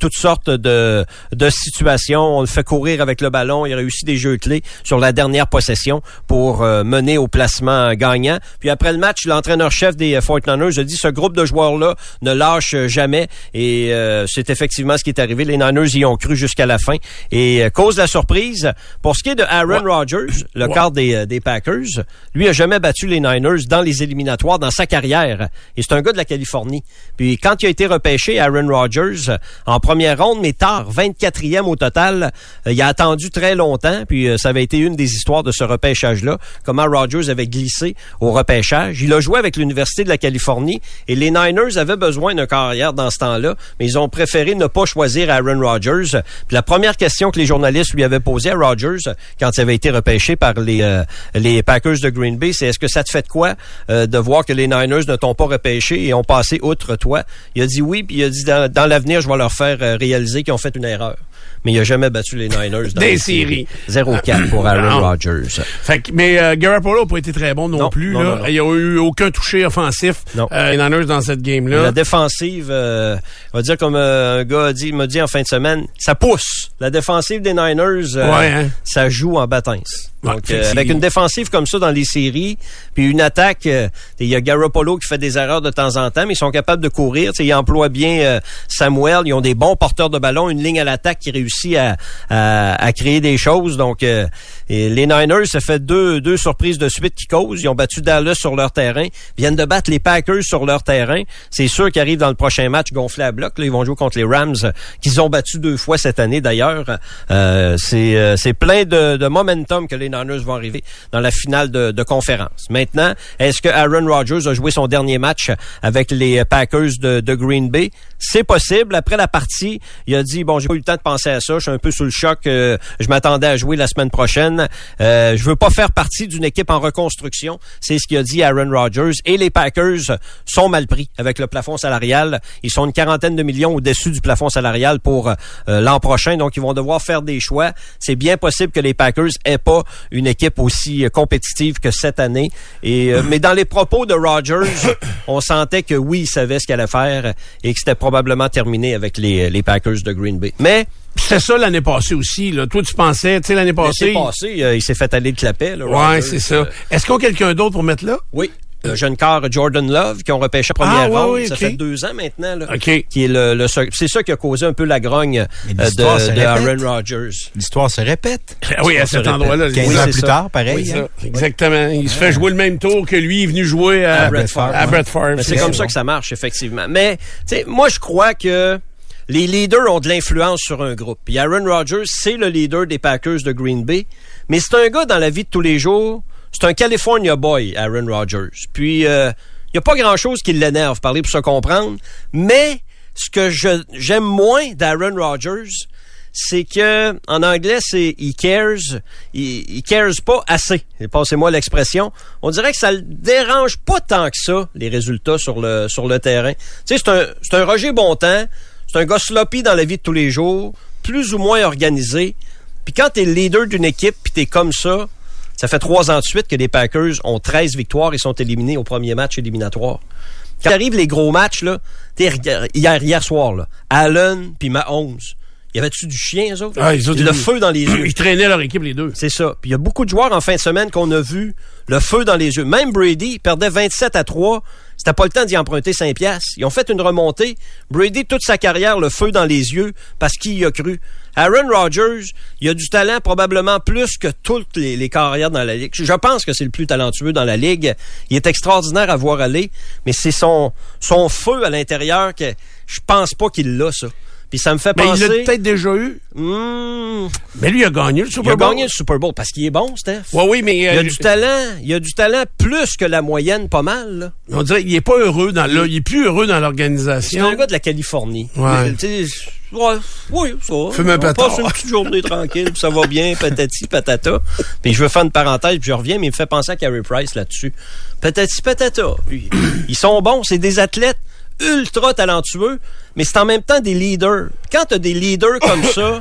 toutes sortes de, de situations. On le fait courir avec le ballon. Il réussit des jeux clés sur la dernière possession pour euh, mener au placement gagnant. Puis après le match, l'entraîneur-chef des forty-niners a dit ce groupe de joueurs-là ne lâche jamais. Et euh, c'est effectivement ce qui est arrivé. Les Niners y ont cru jusqu'à la fin. Et euh, cause la surprise, pour ce qui est de Aaron ouais. Rodgers, le ouais. quart des, des Packers, lui a jamais battu les Niners dans les éliminatoires dans sa carrière. Et c'est un gars de la Californie. Puis quand il a été repêché, Aaron Rodgers, en première ronde, mais tard, vingt-quatrième au total, euh, il a attendu très longtemps. Puis euh, ça avait été une des histoires de ce repêchage-là. Comment Rodgers avait glissé au repêchage. Il a joué avec l'Université de la Californie et les Niners avaient besoin d'un carrière dans ce temps-là, mais ils ont préféré ne pas choisir Aaron Rodgers. Puis la première question que les journalistes lui avaient posée à Rodgers quand il avait été repêché par les euh, les Packers de Green Bay, c'est est-ce que ça te fait de quoi euh, de voir que les Niners ne t'ont pas repêché et ont passé outre toi? Il a dit oui, puis il a dit dans, dans l'avenir, je vais leur faire euh, réaliser qu'ils ont fait une erreur. Mais il a jamais battu les Niners dans des les séries. zéro quatre pour Aaron Rodgers. Fait que, mais euh, Garoppolo n'a pas été très bon non, non plus. Non, là. Non, non. Il n'y a eu aucun touché offensif euh, les Niners dans cette game-là. La défensive, euh, on va dire comme euh, un gars a dit, m'a dit en fin de semaine, ça pousse. La défensive des Niners, euh, ouais, hein? ça joue en bâtins. Donc, euh, avec une défensive comme ça dans les séries, puis une attaque, euh, il y a Garoppolo qui fait des erreurs de temps en temps, mais ils sont capables de courir. Ils emploient bien euh, Samuel, ils ont des bons porteurs de ballon, une ligne à l'attaque qui réussit à, à, à créer des choses. Donc, euh, et les Niners, ça fait deux, deux surprises de suite qui causent. Ils ont battu Dallas sur leur terrain, viennent de battre les Packers sur leur terrain. C'est sûr qu'ils arrivent dans le prochain match gonflé à bloc. Là, ils vont jouer contre les Rams, qu'ils ont battu deux fois cette année d'ailleurs. Euh, c'est, euh, c'est plein de, de momentum que les Niners vont arriver dans la finale de, de conférence. Maintenant, est-ce que Aaron Rodgers a joué son dernier match avec les Packers de, de Green Bay? C'est possible. Après la partie, il a dit, bon, j'ai pas eu le temps de penser à ça. Je suis un peu sous le choc. Euh, je m'attendais à jouer la semaine prochaine. Euh, je veux pas faire partie d'une équipe en reconstruction. C'est ce qu'il a dit Aaron Rodgers. Et les Packers sont mal pris avec le plafond salarial. Ils sont une quarantaine de millions au-dessus du plafond salarial pour euh, l'an prochain. Donc, ils vont devoir faire des choix. C'est bien possible que les Packers aient pas une équipe aussi euh, compétitive que cette année. Et euh, mais dans les propos de Rodgers, on sentait que oui, il savait ce qu'il allait faire et que c'était probablement terminé avec les, les Packers de Green Bay. Mais c'était ça l'année passée aussi. Là. Toi, tu pensais, tu sais, l'année passée... L'année passée, euh, il s'est fait aller le clapet. Là, ouais, c'est ça. Euh, Est-ce qu'on a quelqu'un d'autre pour mettre là? Oui. Le jeune corps Jordan Love qui ont repêché première ah, ronde, oui, oui, ça okay. fait deux ans maintenant là, okay. qui est le, le c'est ça qui a causé un peu la grogne euh, de, de Aaron Rodgers. L'histoire se répète. Oui, à cet endroit-là. quinze oui, ans plus ça. tard, pareil. Oui, hein? ça. Exactement. Il ah. se fait jouer le même tour que lui est venu jouer à, à Brett Favre. À Brett Favre. C'est, c'est comme bon. ça que ça marche effectivement. Mais tu sais, moi je crois que les leaders ont de l'influence sur un groupe. Puis Aaron Rodgers, c'est le leader des Packers de Green Bay, mais c'est un gars dans la vie de tous les jours. C'est un California boy, Aaron Rodgers. Puis, il euh, n'y a pas grand-chose qui l'énerve, parler pour se comprendre. Mais ce que je, j'aime moins d'Aaron Rodgers, c'est que en anglais, c'est « he cares ». Il, il cares pas assez. Passez-moi l'expression. On dirait que ça le dérange pas tant que ça, les résultats sur le sur le terrain. Tu sais, c'est un, c'est un Roger Bontemps. C'est un gars sloppy dans la vie de tous les jours, plus ou moins organisé. Puis quand t'es le leader d'une équipe, puis t'es comme ça... Ça fait trois ans de suite que les Packers ont treize victoires et sont éliminés au premier match éliminatoire. Quand arrivent les gros matchs, là, hier, hier soir, là, Allen puis Mahomes, y avait-tu du chien, eux autres? Ah, ils ont le du... feu dans les yeux. Ils traînaient leur équipe, les deux. C'est ça. Puis il y a beaucoup de joueurs en fin de semaine qu'on a vu le feu dans les yeux. Même Brady perdait vingt-sept à trois. C'était pas le temps d'y emprunter cinq piastres. Ils ont fait une remontée. Brady, toute sa carrière, le feu dans les yeux parce qu'il y a cru. Aaron Rodgers, il a du talent probablement plus que toutes les, les carrières dans la Ligue. Je pense que c'est le plus talentueux dans la Ligue. Il est extraordinaire à voir aller, mais c'est son, son feu à l'intérieur que je pense pas qu'il l'a, ça. Puis ça me fait mais penser... Mais il l'a peut-être déjà eu. Mmh. Mais lui, il a gagné le Super Bowl. Il a gagné le Super Bowl parce qu'il est bon, Steph. Oui, oui, mais... Euh, il a du talent. Il a du talent plus que la moyenne, pas mal, là. On dirait qu'il est pas heureux dans le... Il est plus heureux dans l'organisation. C'est un gars de la Californie. Ouais. Tu sais, ouais, oui, ça. Fume un pétard. On passe une petite journée tranquille, puis ça va bien, patati, patata. Puis je veux faire une parenthèse, puis je reviens, mais il me fait penser à Carey Price là-dessus. Patati, patata. Puis, ils sont bons, c'est des athlètes ultra talentueux, mais c'est en même temps des leaders. Quand t'as des leaders comme ça,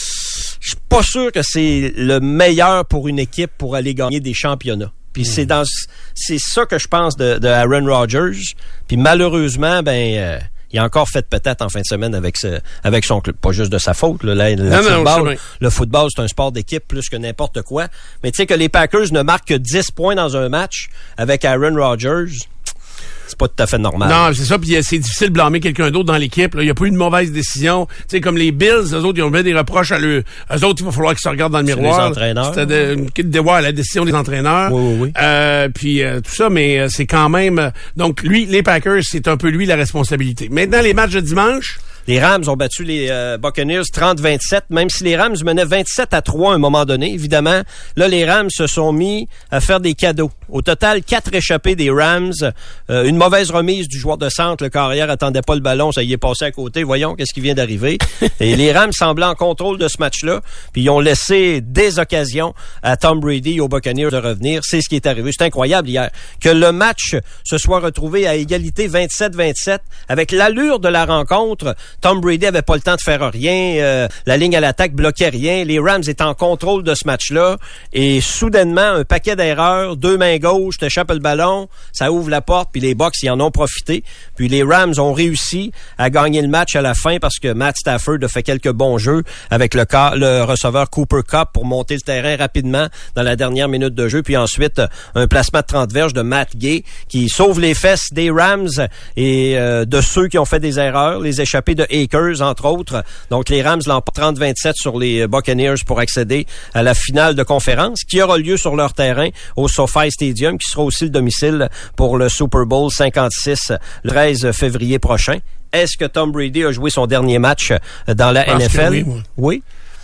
je suis pas sûr que c'est le meilleur pour une équipe pour aller gagner des championnats. Puis mmh. c'est dans c'est ça que je pense de, de Aaron Rodgers. Puis malheureusement, ben euh, Il a encore fait peut-être en fin de semaine avec ce, avec son club. Pas juste de sa faute. Là, le, non, football, non, le football, c'est un sport d'équipe plus que n'importe quoi. Mais tu sais que les Packers ne marquent que dix points dans un match avec Aaron Rodgers. C'est pas tout à fait normal. Non, c'est ça, puis c'est difficile de blâmer quelqu'un d'autre dans l'équipe. Il n'y a pas eu de mauvaise décision. Tu sais, comme les Bills, eux autres, ils ont fait des reproches à eux. Eux autres, il va falloir qu'ils se regardent dans le miroir. Les entraîneurs. C'était de, de, de voir la décision des entraîneurs. Oui, oui, oui. Euh, puis euh, tout ça, mais euh, c'est quand même... Euh, donc, lui, les Packers, c'est un peu lui la responsabilité. Maintenant, les matchs de dimanche... Les Rams ont battu les euh, Buccaneers trente à vingt-sept, même si les Rams menaient vingt-sept à trois à un moment donné. Évidemment, là, les Rams se sont mis à faire des cadeaux. Au total, quatre échappés des Rams. Euh, une mauvaise remise du joueur de centre. Le carrière attendait pas le ballon, ça y est passé à côté. Voyons qu'est-ce qui vient d'arriver. Et les Rams semblaient en contrôle de ce match-là. Puis ils ont laissé des occasions à Tom Brady et aux Buccaneers de revenir. C'est ce qui est arrivé. C'est incroyable hier. Que le match se soit retrouvé à égalité vingt-sept vingt-sept avec l'allure de la rencontre. Tom Brady avait pas le temps de faire rien. Euh, la ligne à l'attaque bloquait rien. Les Rams étaient en contrôle de ce match-là. Et soudainement, un paquet d'erreurs, deux mains gauche, t'échappes le ballon, ça ouvre la porte, puis les Bucs y en ont profité. Puis les Rams ont réussi à gagner le match à la fin parce que Matt Stafford a fait quelques bons jeux avec le, cas, le receveur Cooper Kupp pour monter le terrain rapidement dans la dernière minute de jeu. Puis ensuite, un placement de trente verges de Matt Gay qui sauve les fesses des Rams et euh, de ceux qui ont fait des erreurs, les échappés de Akers, entre autres. Donc, les Rams l'emportent trente vingt-sept sur les Buccaneers pour accéder à la finale de conférence qui aura lieu sur leur terrain au SoFi Stadium, qui sera aussi le domicile pour le Super Bowl cinquante-six le treize février prochain. Est-ce que Tom Brady a joué son dernier match dans la N F L? Oui, moi. Oui.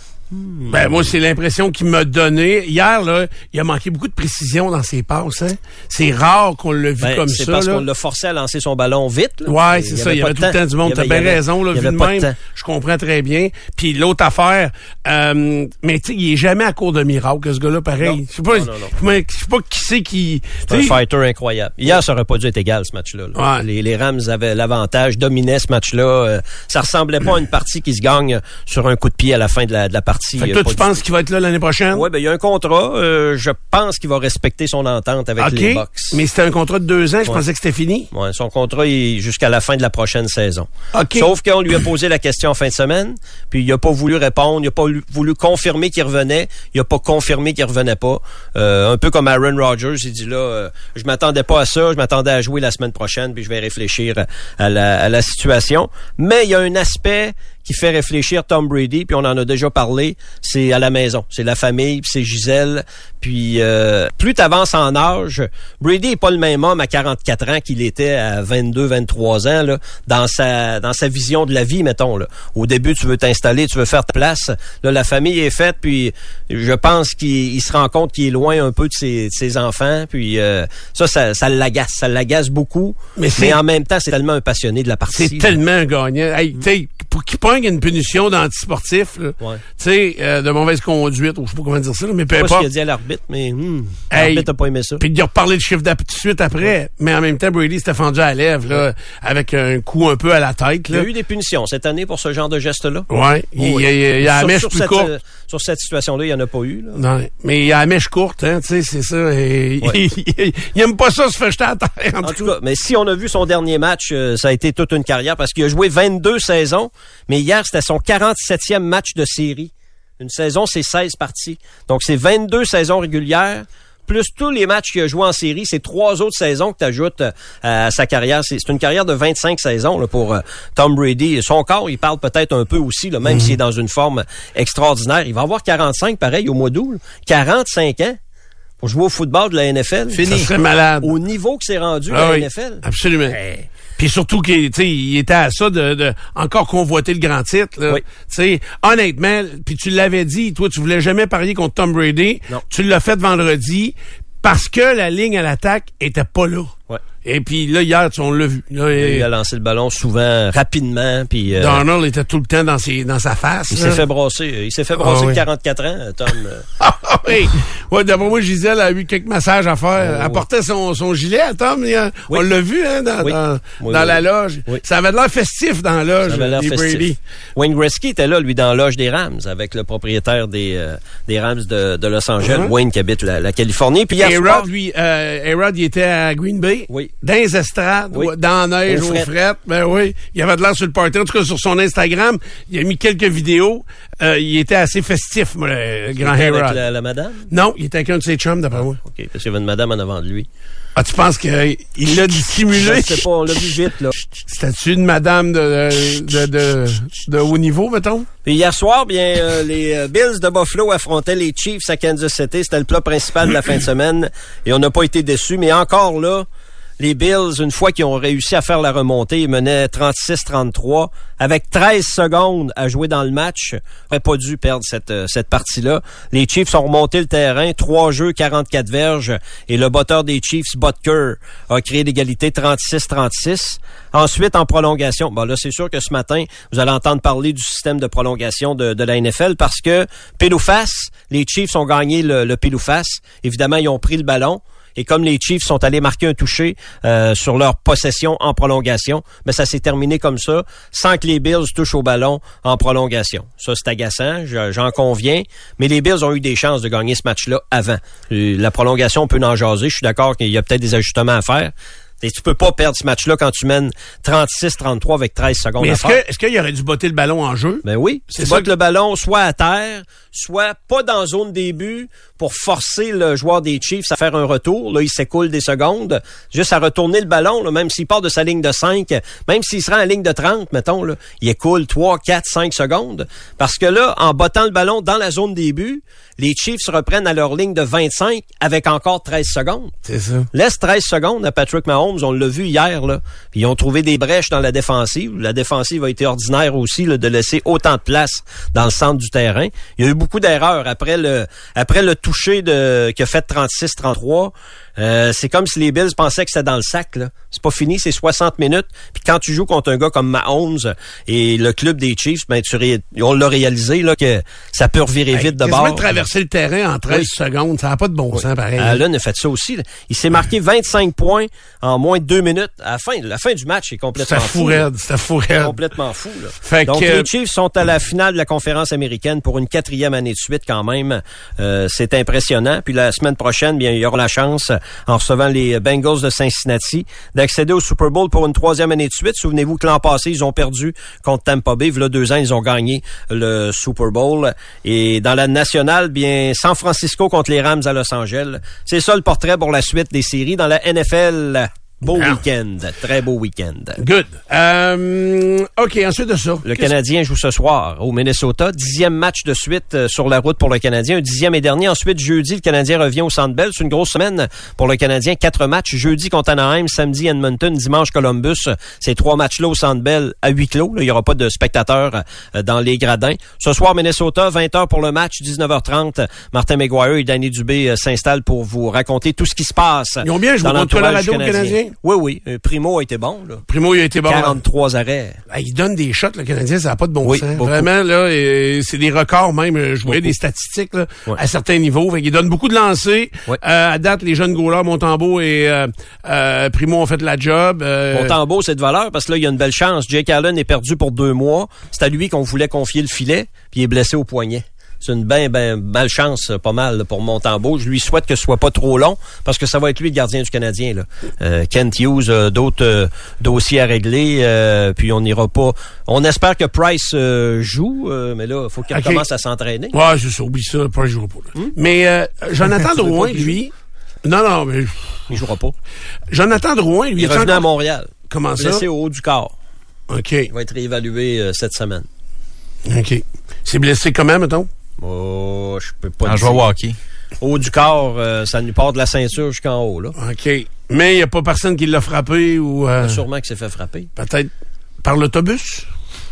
Ben, moi, c'est l'impression qu'il m'a donné. Hier, là, il a manqué beaucoup de précision dans ses passes, hein. C'est rare qu'on l'a vu ben, comme c'est ça, parce là. qu'on l'a forcé à lancer son ballon vite, là. Ouais, c'est ça. Il y avait tout le temps du monde. T'as bien raison, là, vu de même. Je comprends très bien. Puis l'autre affaire, euh, mais tu sais, il est jamais à court de miracle, ce gars-là, pareil. Je sais pas, je sais pas qui c'est qui... C'est un fighter incroyable. Hier, ça aurait pas dû être égal, ce match-là, là. Ouais. Les, les Rams avaient l'avantage, dominaient ce match-là. Euh, ça ressemblait pas à une partie qui se gagne sur un coup de pied à la fin de la, de la partie. Fait que toi, tu penses qu'il va être là l'année prochaine? Oui, ben il y a un contrat. Euh, je pense qu'il va respecter son entente avec okay. les Bucs. Mais c'était un contrat de deux ans. Je ouais. pensais que c'était fini. Oui, son contrat est jusqu'à la fin de la prochaine saison. Okay. Sauf qu'on lui a posé la question en fin de semaine, puis il a pas voulu répondre, il a pas voulu confirmer qu'il revenait, il a pas confirmé qu'il revenait pas. Euh, un peu comme Aaron Rodgers, il dit là, euh, je m'attendais pas à ça, je m'attendais à jouer la semaine prochaine, puis je vais réfléchir à la, à la situation. Mais il y a un aspect qui fait réfléchir Tom Brady, puis on en a déjà parlé, c'est à la maison. C'est la famille, puis c'est Gisèle. Puis euh, plus t'avances en âge, Brady est pas le même homme à quarante-quatre ans qu'il était à vingt-deux, vingt-trois ans, là, dans sa dans sa vision de la vie, mettons. Là. Au début, tu veux t'installer, tu veux faire ta place. Là, la famille est faite, puis je pense qu'il il se rend compte qu'il est loin un peu de ses, de ses enfants. Puis euh, ça, ça, ça l'agace. Ça l'agace beaucoup. Mais, mais en même temps, c'est tellement un passionné de la partie. C'est là. Tellement un gagnant. Hey, tu sais, pour qu'il pogne une punition d'antisportif, ouais. tu sais, euh, de mauvaise conduite, ou je sais pas comment dire ça, là, mais peu importe. Je sais pas ce qu'il a dit à l'arbitre, mais hum, hey, l'arbitre n'a pas aimé ça. Puis il a reparlé de chiffre tout de suite après, ouais. mais en même temps, Brady s'était fendu à la lèvre, là, ouais. avec un coup un peu à la tête. Là. Il y a eu des punitions cette année pour ce genre de geste-là. Ouais, il oh, y a, il y a, il y a la mèche sur plus cette, courte. Euh, sur cette situation-là, il n'y en a pas eu. Là. Non, mais il y a la mèche courte, hein, tu sais, c'est ça. Et, ouais. il, il, il aime pas ça se faire jeter à terre, en, en tout cas. cas. Mais si on a vu son dernier match, euh, ça a été toute une carrière parce qu'il a joué vingt-deux saisons, mais hier, c'était son quarante-septième match de série. Une saison, c'est seize parties. Donc, c'est vingt-deux saisons régulières, plus tous les matchs qu'il a joué en série. C'est trois autres saisons que tu ajoutes euh, à sa carrière. C'est, c'est une carrière de vingt-cinq saisons là, pour euh, Tom Brady. Son corps, il parle peut-être un peu aussi, là, même mm-hmm. s'il est dans une forme extraordinaire. Il va avoir quarante-cinq, pareil, au mois d'août. Là. quarante-cinq ans pour jouer au football de la N F L. Fini. Ça serait malade. Au niveau que c'est rendu ah, la oui, N F L. Absolument. Hey. Puis surtout qu'il il était à ça de, de encore convoiter le grand titre. Là. Oui. T'sais, honnêtement, puis tu l'avais dit, toi, tu voulais jamais parier contre Tom Brady. Non. Tu l'as fait vendredi parce que la ligne à l'attaque était pas là. Ouais. Et puis là, hier, tu, on l'a vu. Là, il et... a lancé le ballon souvent, rapidement. Puis, euh... Darnold était tout le temps dans, ses, dans sa face. Il là. s'est fait brasser. Il s'est fait brasser ah, oui. quarante-quatre ans, Tom. oui. Ouais, d'après moi, Gisèle a eu quelques massages à faire. Oh, elle portait son, son gilet à Tom. Il, oui. On l'a vu hein, dans, oui. dans, oui, dans oui. la loge. Oui. Ça avait l'air festif dans la loge. Ça avait l'air des festif. Brady. Wayne Gretzky était là, lui, dans la loge des Rams, avec le propriétaire des, euh, des Rams de, de Los Angeles, uh-huh. Wayne, qui habite la, la Californie. Puis hier Et soir, Rod, lui, euh, Rod, il était à Green Bay. Oui. Dans les estrades, oui. dans la neige, au fret. Ben oui. Il avait de l'air sur le party. En tout cas, sur son Instagram, il a mis quelques vidéos. Euh, il était assez festif, moi, le grand Rod. Rod. Avec la, la madame? Non, il était avec un de ses chums, d'après ah, moi. OK, parce qu'il y avait une madame en avant de lui. Ah, tu penses qu'il l'a dissimulé? Je sais pas, on l'a vu vite, là. C'était-tu une madame de, de, de, de haut niveau, mettons? Puis hier soir, bien, euh, les euh, Bills de Buffalo affrontaient les Chiefs à Kansas City. C'était le plat principal de la fin de semaine. Et on n'a pas été déçus. Mais encore là, les Bills, une fois qu'ils ont réussi à faire la remontée, ils menaient trente-six trente-trois. Avec treize secondes à jouer dans le match, n'auraient pas dû perdre cette, euh, cette partie-là. Les Chiefs ont remonté le terrain, trois jeux, quarante-quatre verges, et le batteur des Chiefs, Butker, a créé l'égalité trente-six trente-six. Ensuite, en prolongation, bon là, c'est sûr que ce matin, vous allez entendre parler du système de prolongation de, de la N F L parce que pile ou face, les Chiefs ont gagné le, le pile ou face. Évidemment, ils ont pris le ballon. Et comme les Chiefs sont allés marquer un toucher euh, sur leur possession en prolongation, ben ça s'est terminé comme ça, sans que les Bills touchent au ballon en prolongation. Ça, c'est agaçant, j'en conviens, mais les Bills ont eu des chances de gagner ce match-là avant. La prolongation, on peut en jaser, je suis d'accord qu'il y a peut-être des ajustements à faire. Et tu peux pas perdre ce match-là quand tu mènes trente-six trente-trois avec treize secondes mais à est-ce faire. que, est-ce qu'il aurait dû botter le ballon en jeu? Ben oui. C'est tu ça bottes que... le ballon soit à terre, soit pas dans zone début pour forcer le joueur des Chiefs à faire un retour. Là, il s'écoule des secondes. Juste à retourner le ballon, là, même s'il part de sa ligne de cinq, même s'il sera en ligne de trente, mettons, là, il écoule trois, quatre, cinq secondes. Parce que là, en bottant le ballon dans la zone début, les Chiefs se reprennent à leur ligne de vingt-cinq avec encore treize secondes. C'est ça. Laisse treize secondes à Patrick Mahomes, on l'a vu hier, là. Puis ils ont trouvé des brèches dans la défensive. La défensive a été ordinaire aussi, là, de laisser autant de place dans le centre du terrain. Il y a eu beaucoup d'erreurs après le après le toucher de qui a fait trente-six trente-trois. Euh, c'est comme si les Bills pensaient que c'était dans le sac, là. C'est pas fini, c'est soixante minutes. Puis quand tu joues contre un gars comme Mahomes et le club des Chiefs, ben tu ré... on l'a réalisé là que ça peut revirer vite de bord. Il traverser le terrain en treize oui. secondes, ça n'a pas de bon oui. sens pareil. Allen a fait ça aussi. Là. Il s'est marqué vingt-cinq points en moins de deux minutes. À la fin, la fin du match est complètement c'était fou. Raide, c'était fou raide. Complètement fou. Là. Fait Donc que... les Chiefs sont à la finale de la conférence américaine pour une quatrième année de suite quand même. Euh, c'est impressionnant. Puis la semaine prochaine, bien il y aura la chance en recevant les Bengals de Cincinnati d'accéder au Super Bowl pour une troisième année de suite. Souvenez-vous que l'an passé, ils ont perdu contre Tampa Bay. Il y a deux ans, ils ont gagné le Super Bowl. Et dans la nationale, bien, San Francisco contre les Rams à Los Angeles. C'est ça le portrait pour la suite des séries. Dans la N F L, beau ah. week-end. Très beau week-end. Good. Euh, OK, ensuite de ça. Le Canadien joue ce soir au Minnesota. Dixième match de suite euh, sur la route pour le Canadien. Un dixième et dernier. Ensuite, jeudi, le Canadien revient au Centre Bell. C'est une grosse semaine pour le Canadien. Quatre matchs. Jeudi contre Anaheim, samedi Edmonton, dimanche Columbus. Ces trois matchs-là au Centre Bell à huis clos. Là, il n'y aura pas de spectateurs euh, dans les gradins. Ce soir, Minnesota, vingt heures pour le match, dix-neuf heures trente. Martin McGuire et Danny Dubé euh, s'installent pour vous raconter tout ce qui se passe. Ils ont bien joué contre Colorado, le Canadien. Oui, oui. Euh, Primo a été bon, là. Primo, il a été bon. quarante-trois arrêts. Ah, il donne des shots, le Canadien, ça n'a pas de bon oui, sens. Beaucoup. Vraiment, là, euh, c'est des records même. Je voyais des statistiques, là, ouais. à certains niveaux. Fait, il donne beaucoup de lancers. Ouais. Euh, à date, les jeunes goalers, Montembeault et euh, euh, Primo ont fait la job. Euh... Montembeault, c'est de valeur parce que là, il y a une belle chance. Jake Allen est perdu pour deux mois. C'est à lui qu'on voulait confier le filet, puis il est blessé au poignet. C'est une ben, ben, malchance, pas mal, là, pour Montembeault. Je lui souhaite que ce soit pas trop long, parce que ça va être lui le gardien du Canadien, là. Euh, Kent Hughes a d'autres euh, dossiers à régler, euh, puis on n'ira pas... On espère que Price euh, joue, euh, mais là, il faut qu'il okay. commence à s'entraîner. Ouais, c'est ça, oublie ça, Price jouera pas. Là. Hmm? Mais euh, Jonathan Drouin, lui... Non, non, mais... Il jouera pas. Jonathan Drouin, lui... Il est revenu encore... à Montréal. Comment ça? Blessé au haut du corps. OK. Il va être réévalué euh, cette semaine. OK. C'est blessé comment, mettons? Oh, je peux pas en jouant au hockey. Haut du corps, euh, ça nous part de la ceinture jusqu'en haut, là. OK. Mais il n'y a pas personne qui l'a frappé ou... Euh, sûrement qu'il s'est fait frapper. Peut-être par l'autobus?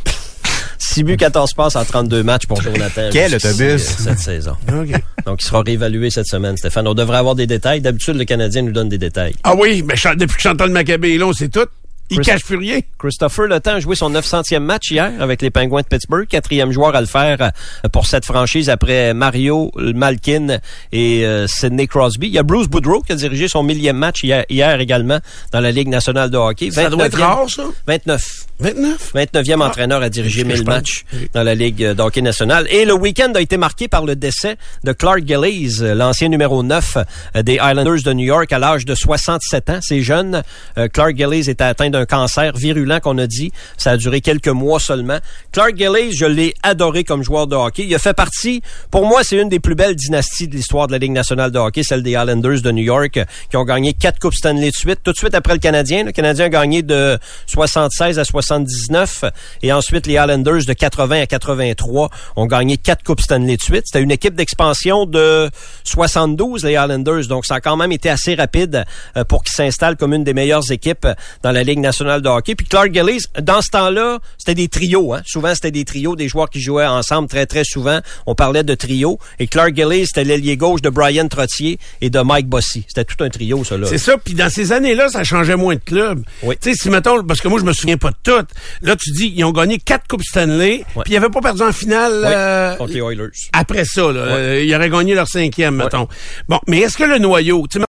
six buts, quatorze passes en trente-deux matchs pour Jonathan. Quel autobus? Cette saison. OK. Donc, il sera réévalué cette semaine, Stéphane. On devrait avoir des détails. D'habitude, le Canadien nous donne des détails. Ah oui, mais depuis que Chantal Maccabé est là, on sait tout. Il Christ- cache plus rien. Christopher Le Temps a joué son neuf centième match hier avec les Penguins de Pittsburgh. Quatrième joueur à le faire euh, pour cette franchise après Mario Malkin et euh, Sidney Crosby. Il y a Bruce Boudreau qui a dirigé son millième match hier, hier également dans la Ligue nationale de hockey. Ça doit être rare, ça? vingt-neuf. vingt-neuf? vingt-neuvième Ah. entraîneur à diriger mille Je pense. matchs dans la Ligue de hockey nationale. Et le week-end a été marqué par le décès de Clark Gillies, l'ancien numéro neuf des Islanders de New York à l'âge de soixante-sept ans. C'est jeune. Euh, Clark Gillies était atteint d'un cancer virulent qu'on a dit. Ça a duré quelques mois seulement. Clark Gillies, je l'ai adoré comme joueur de hockey. Il a fait partie, pour moi, c'est une des plus belles dynasties de l'histoire de la Ligue nationale de hockey, celle des Islanders de New York, qui ont gagné quatre Coupes Stanley de suite. Tout de suite après le Canadien. Le Canadien a gagné de soixante-seize à soixante-dix-neuf. Et ensuite, les Islanders de quatre-vingts à quatre-vingt-trois ont gagné quatre Coupes Stanley de suite. C'était une équipe d'expansion de soixante-douze, les Islanders. Donc, ça a quand même été assez rapide euh, pour qu'ils s'installent comme une des meilleures équipes dans la Ligue nationale de hockey. Puis Clark Gillies, dans ce temps-là, c'était des trios. Hein? Souvent, c'était des trios, des joueurs qui jouaient ensemble très, très souvent. On parlait de trio. Et Clark Gillies, c'était l'ailier gauche de Brian Trottier et de Mike Bossy. C'était tout un trio, ça, là. C'est ça. Puis dans ces années-là, ça changeait moins de clubs. Oui. Tu sais, si mettons, parce que moi, je me souviens pas de tout. Là, tu dis, ils ont gagné quatre Coupes Stanley, Ouais. puis ils avaient pas perdu en finale. Oui, euh, contre les Oilers. Après ça, là, Ouais. euh, ils auraient gagné leur cinquième, Ouais. mettons. Bon, mais est-ce que le noyau, tu sais,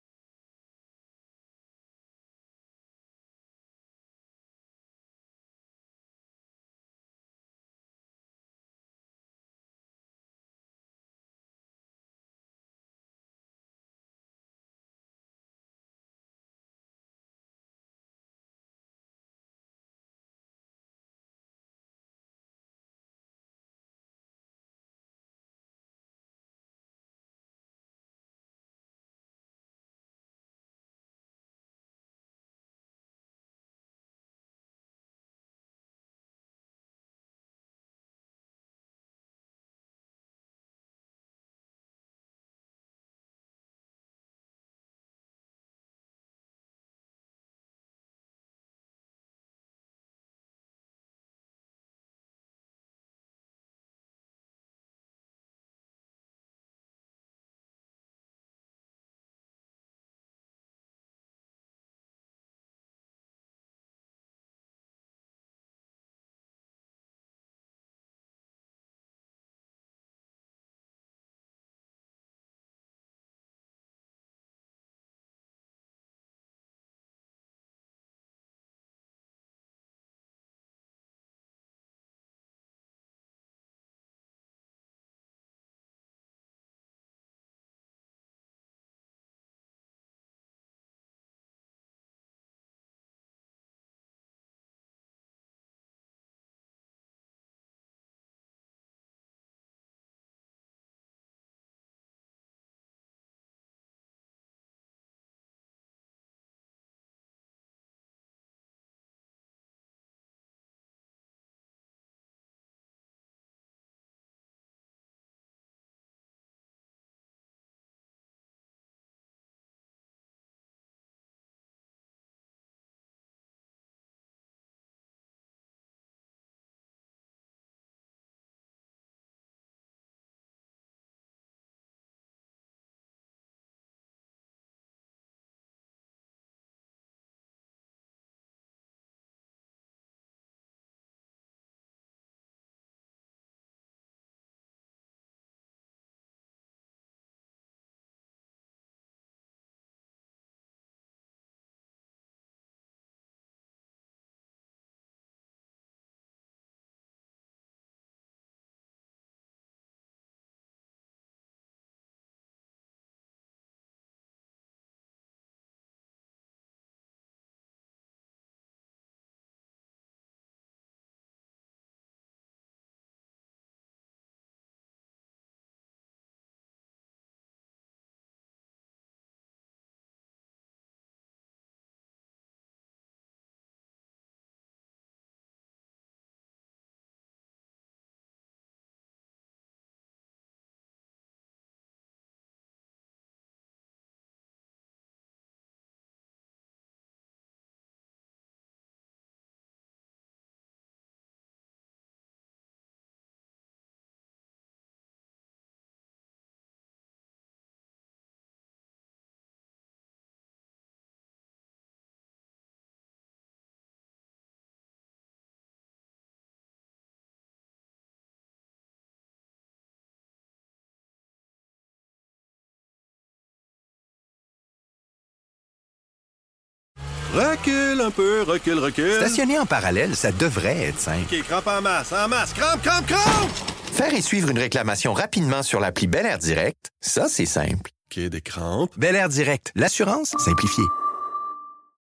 Recule un peu, recule, recule. Stationner en parallèle, ça devrait être simple. OK, crampe en masse, en masse, crampe, crampe, crampe! Faire et suivre une réclamation rapidement sur l'appli Bel Air Direct, ça, c'est simple. OK, des crampes. Bel Air Direct, l'assurance simplifiée.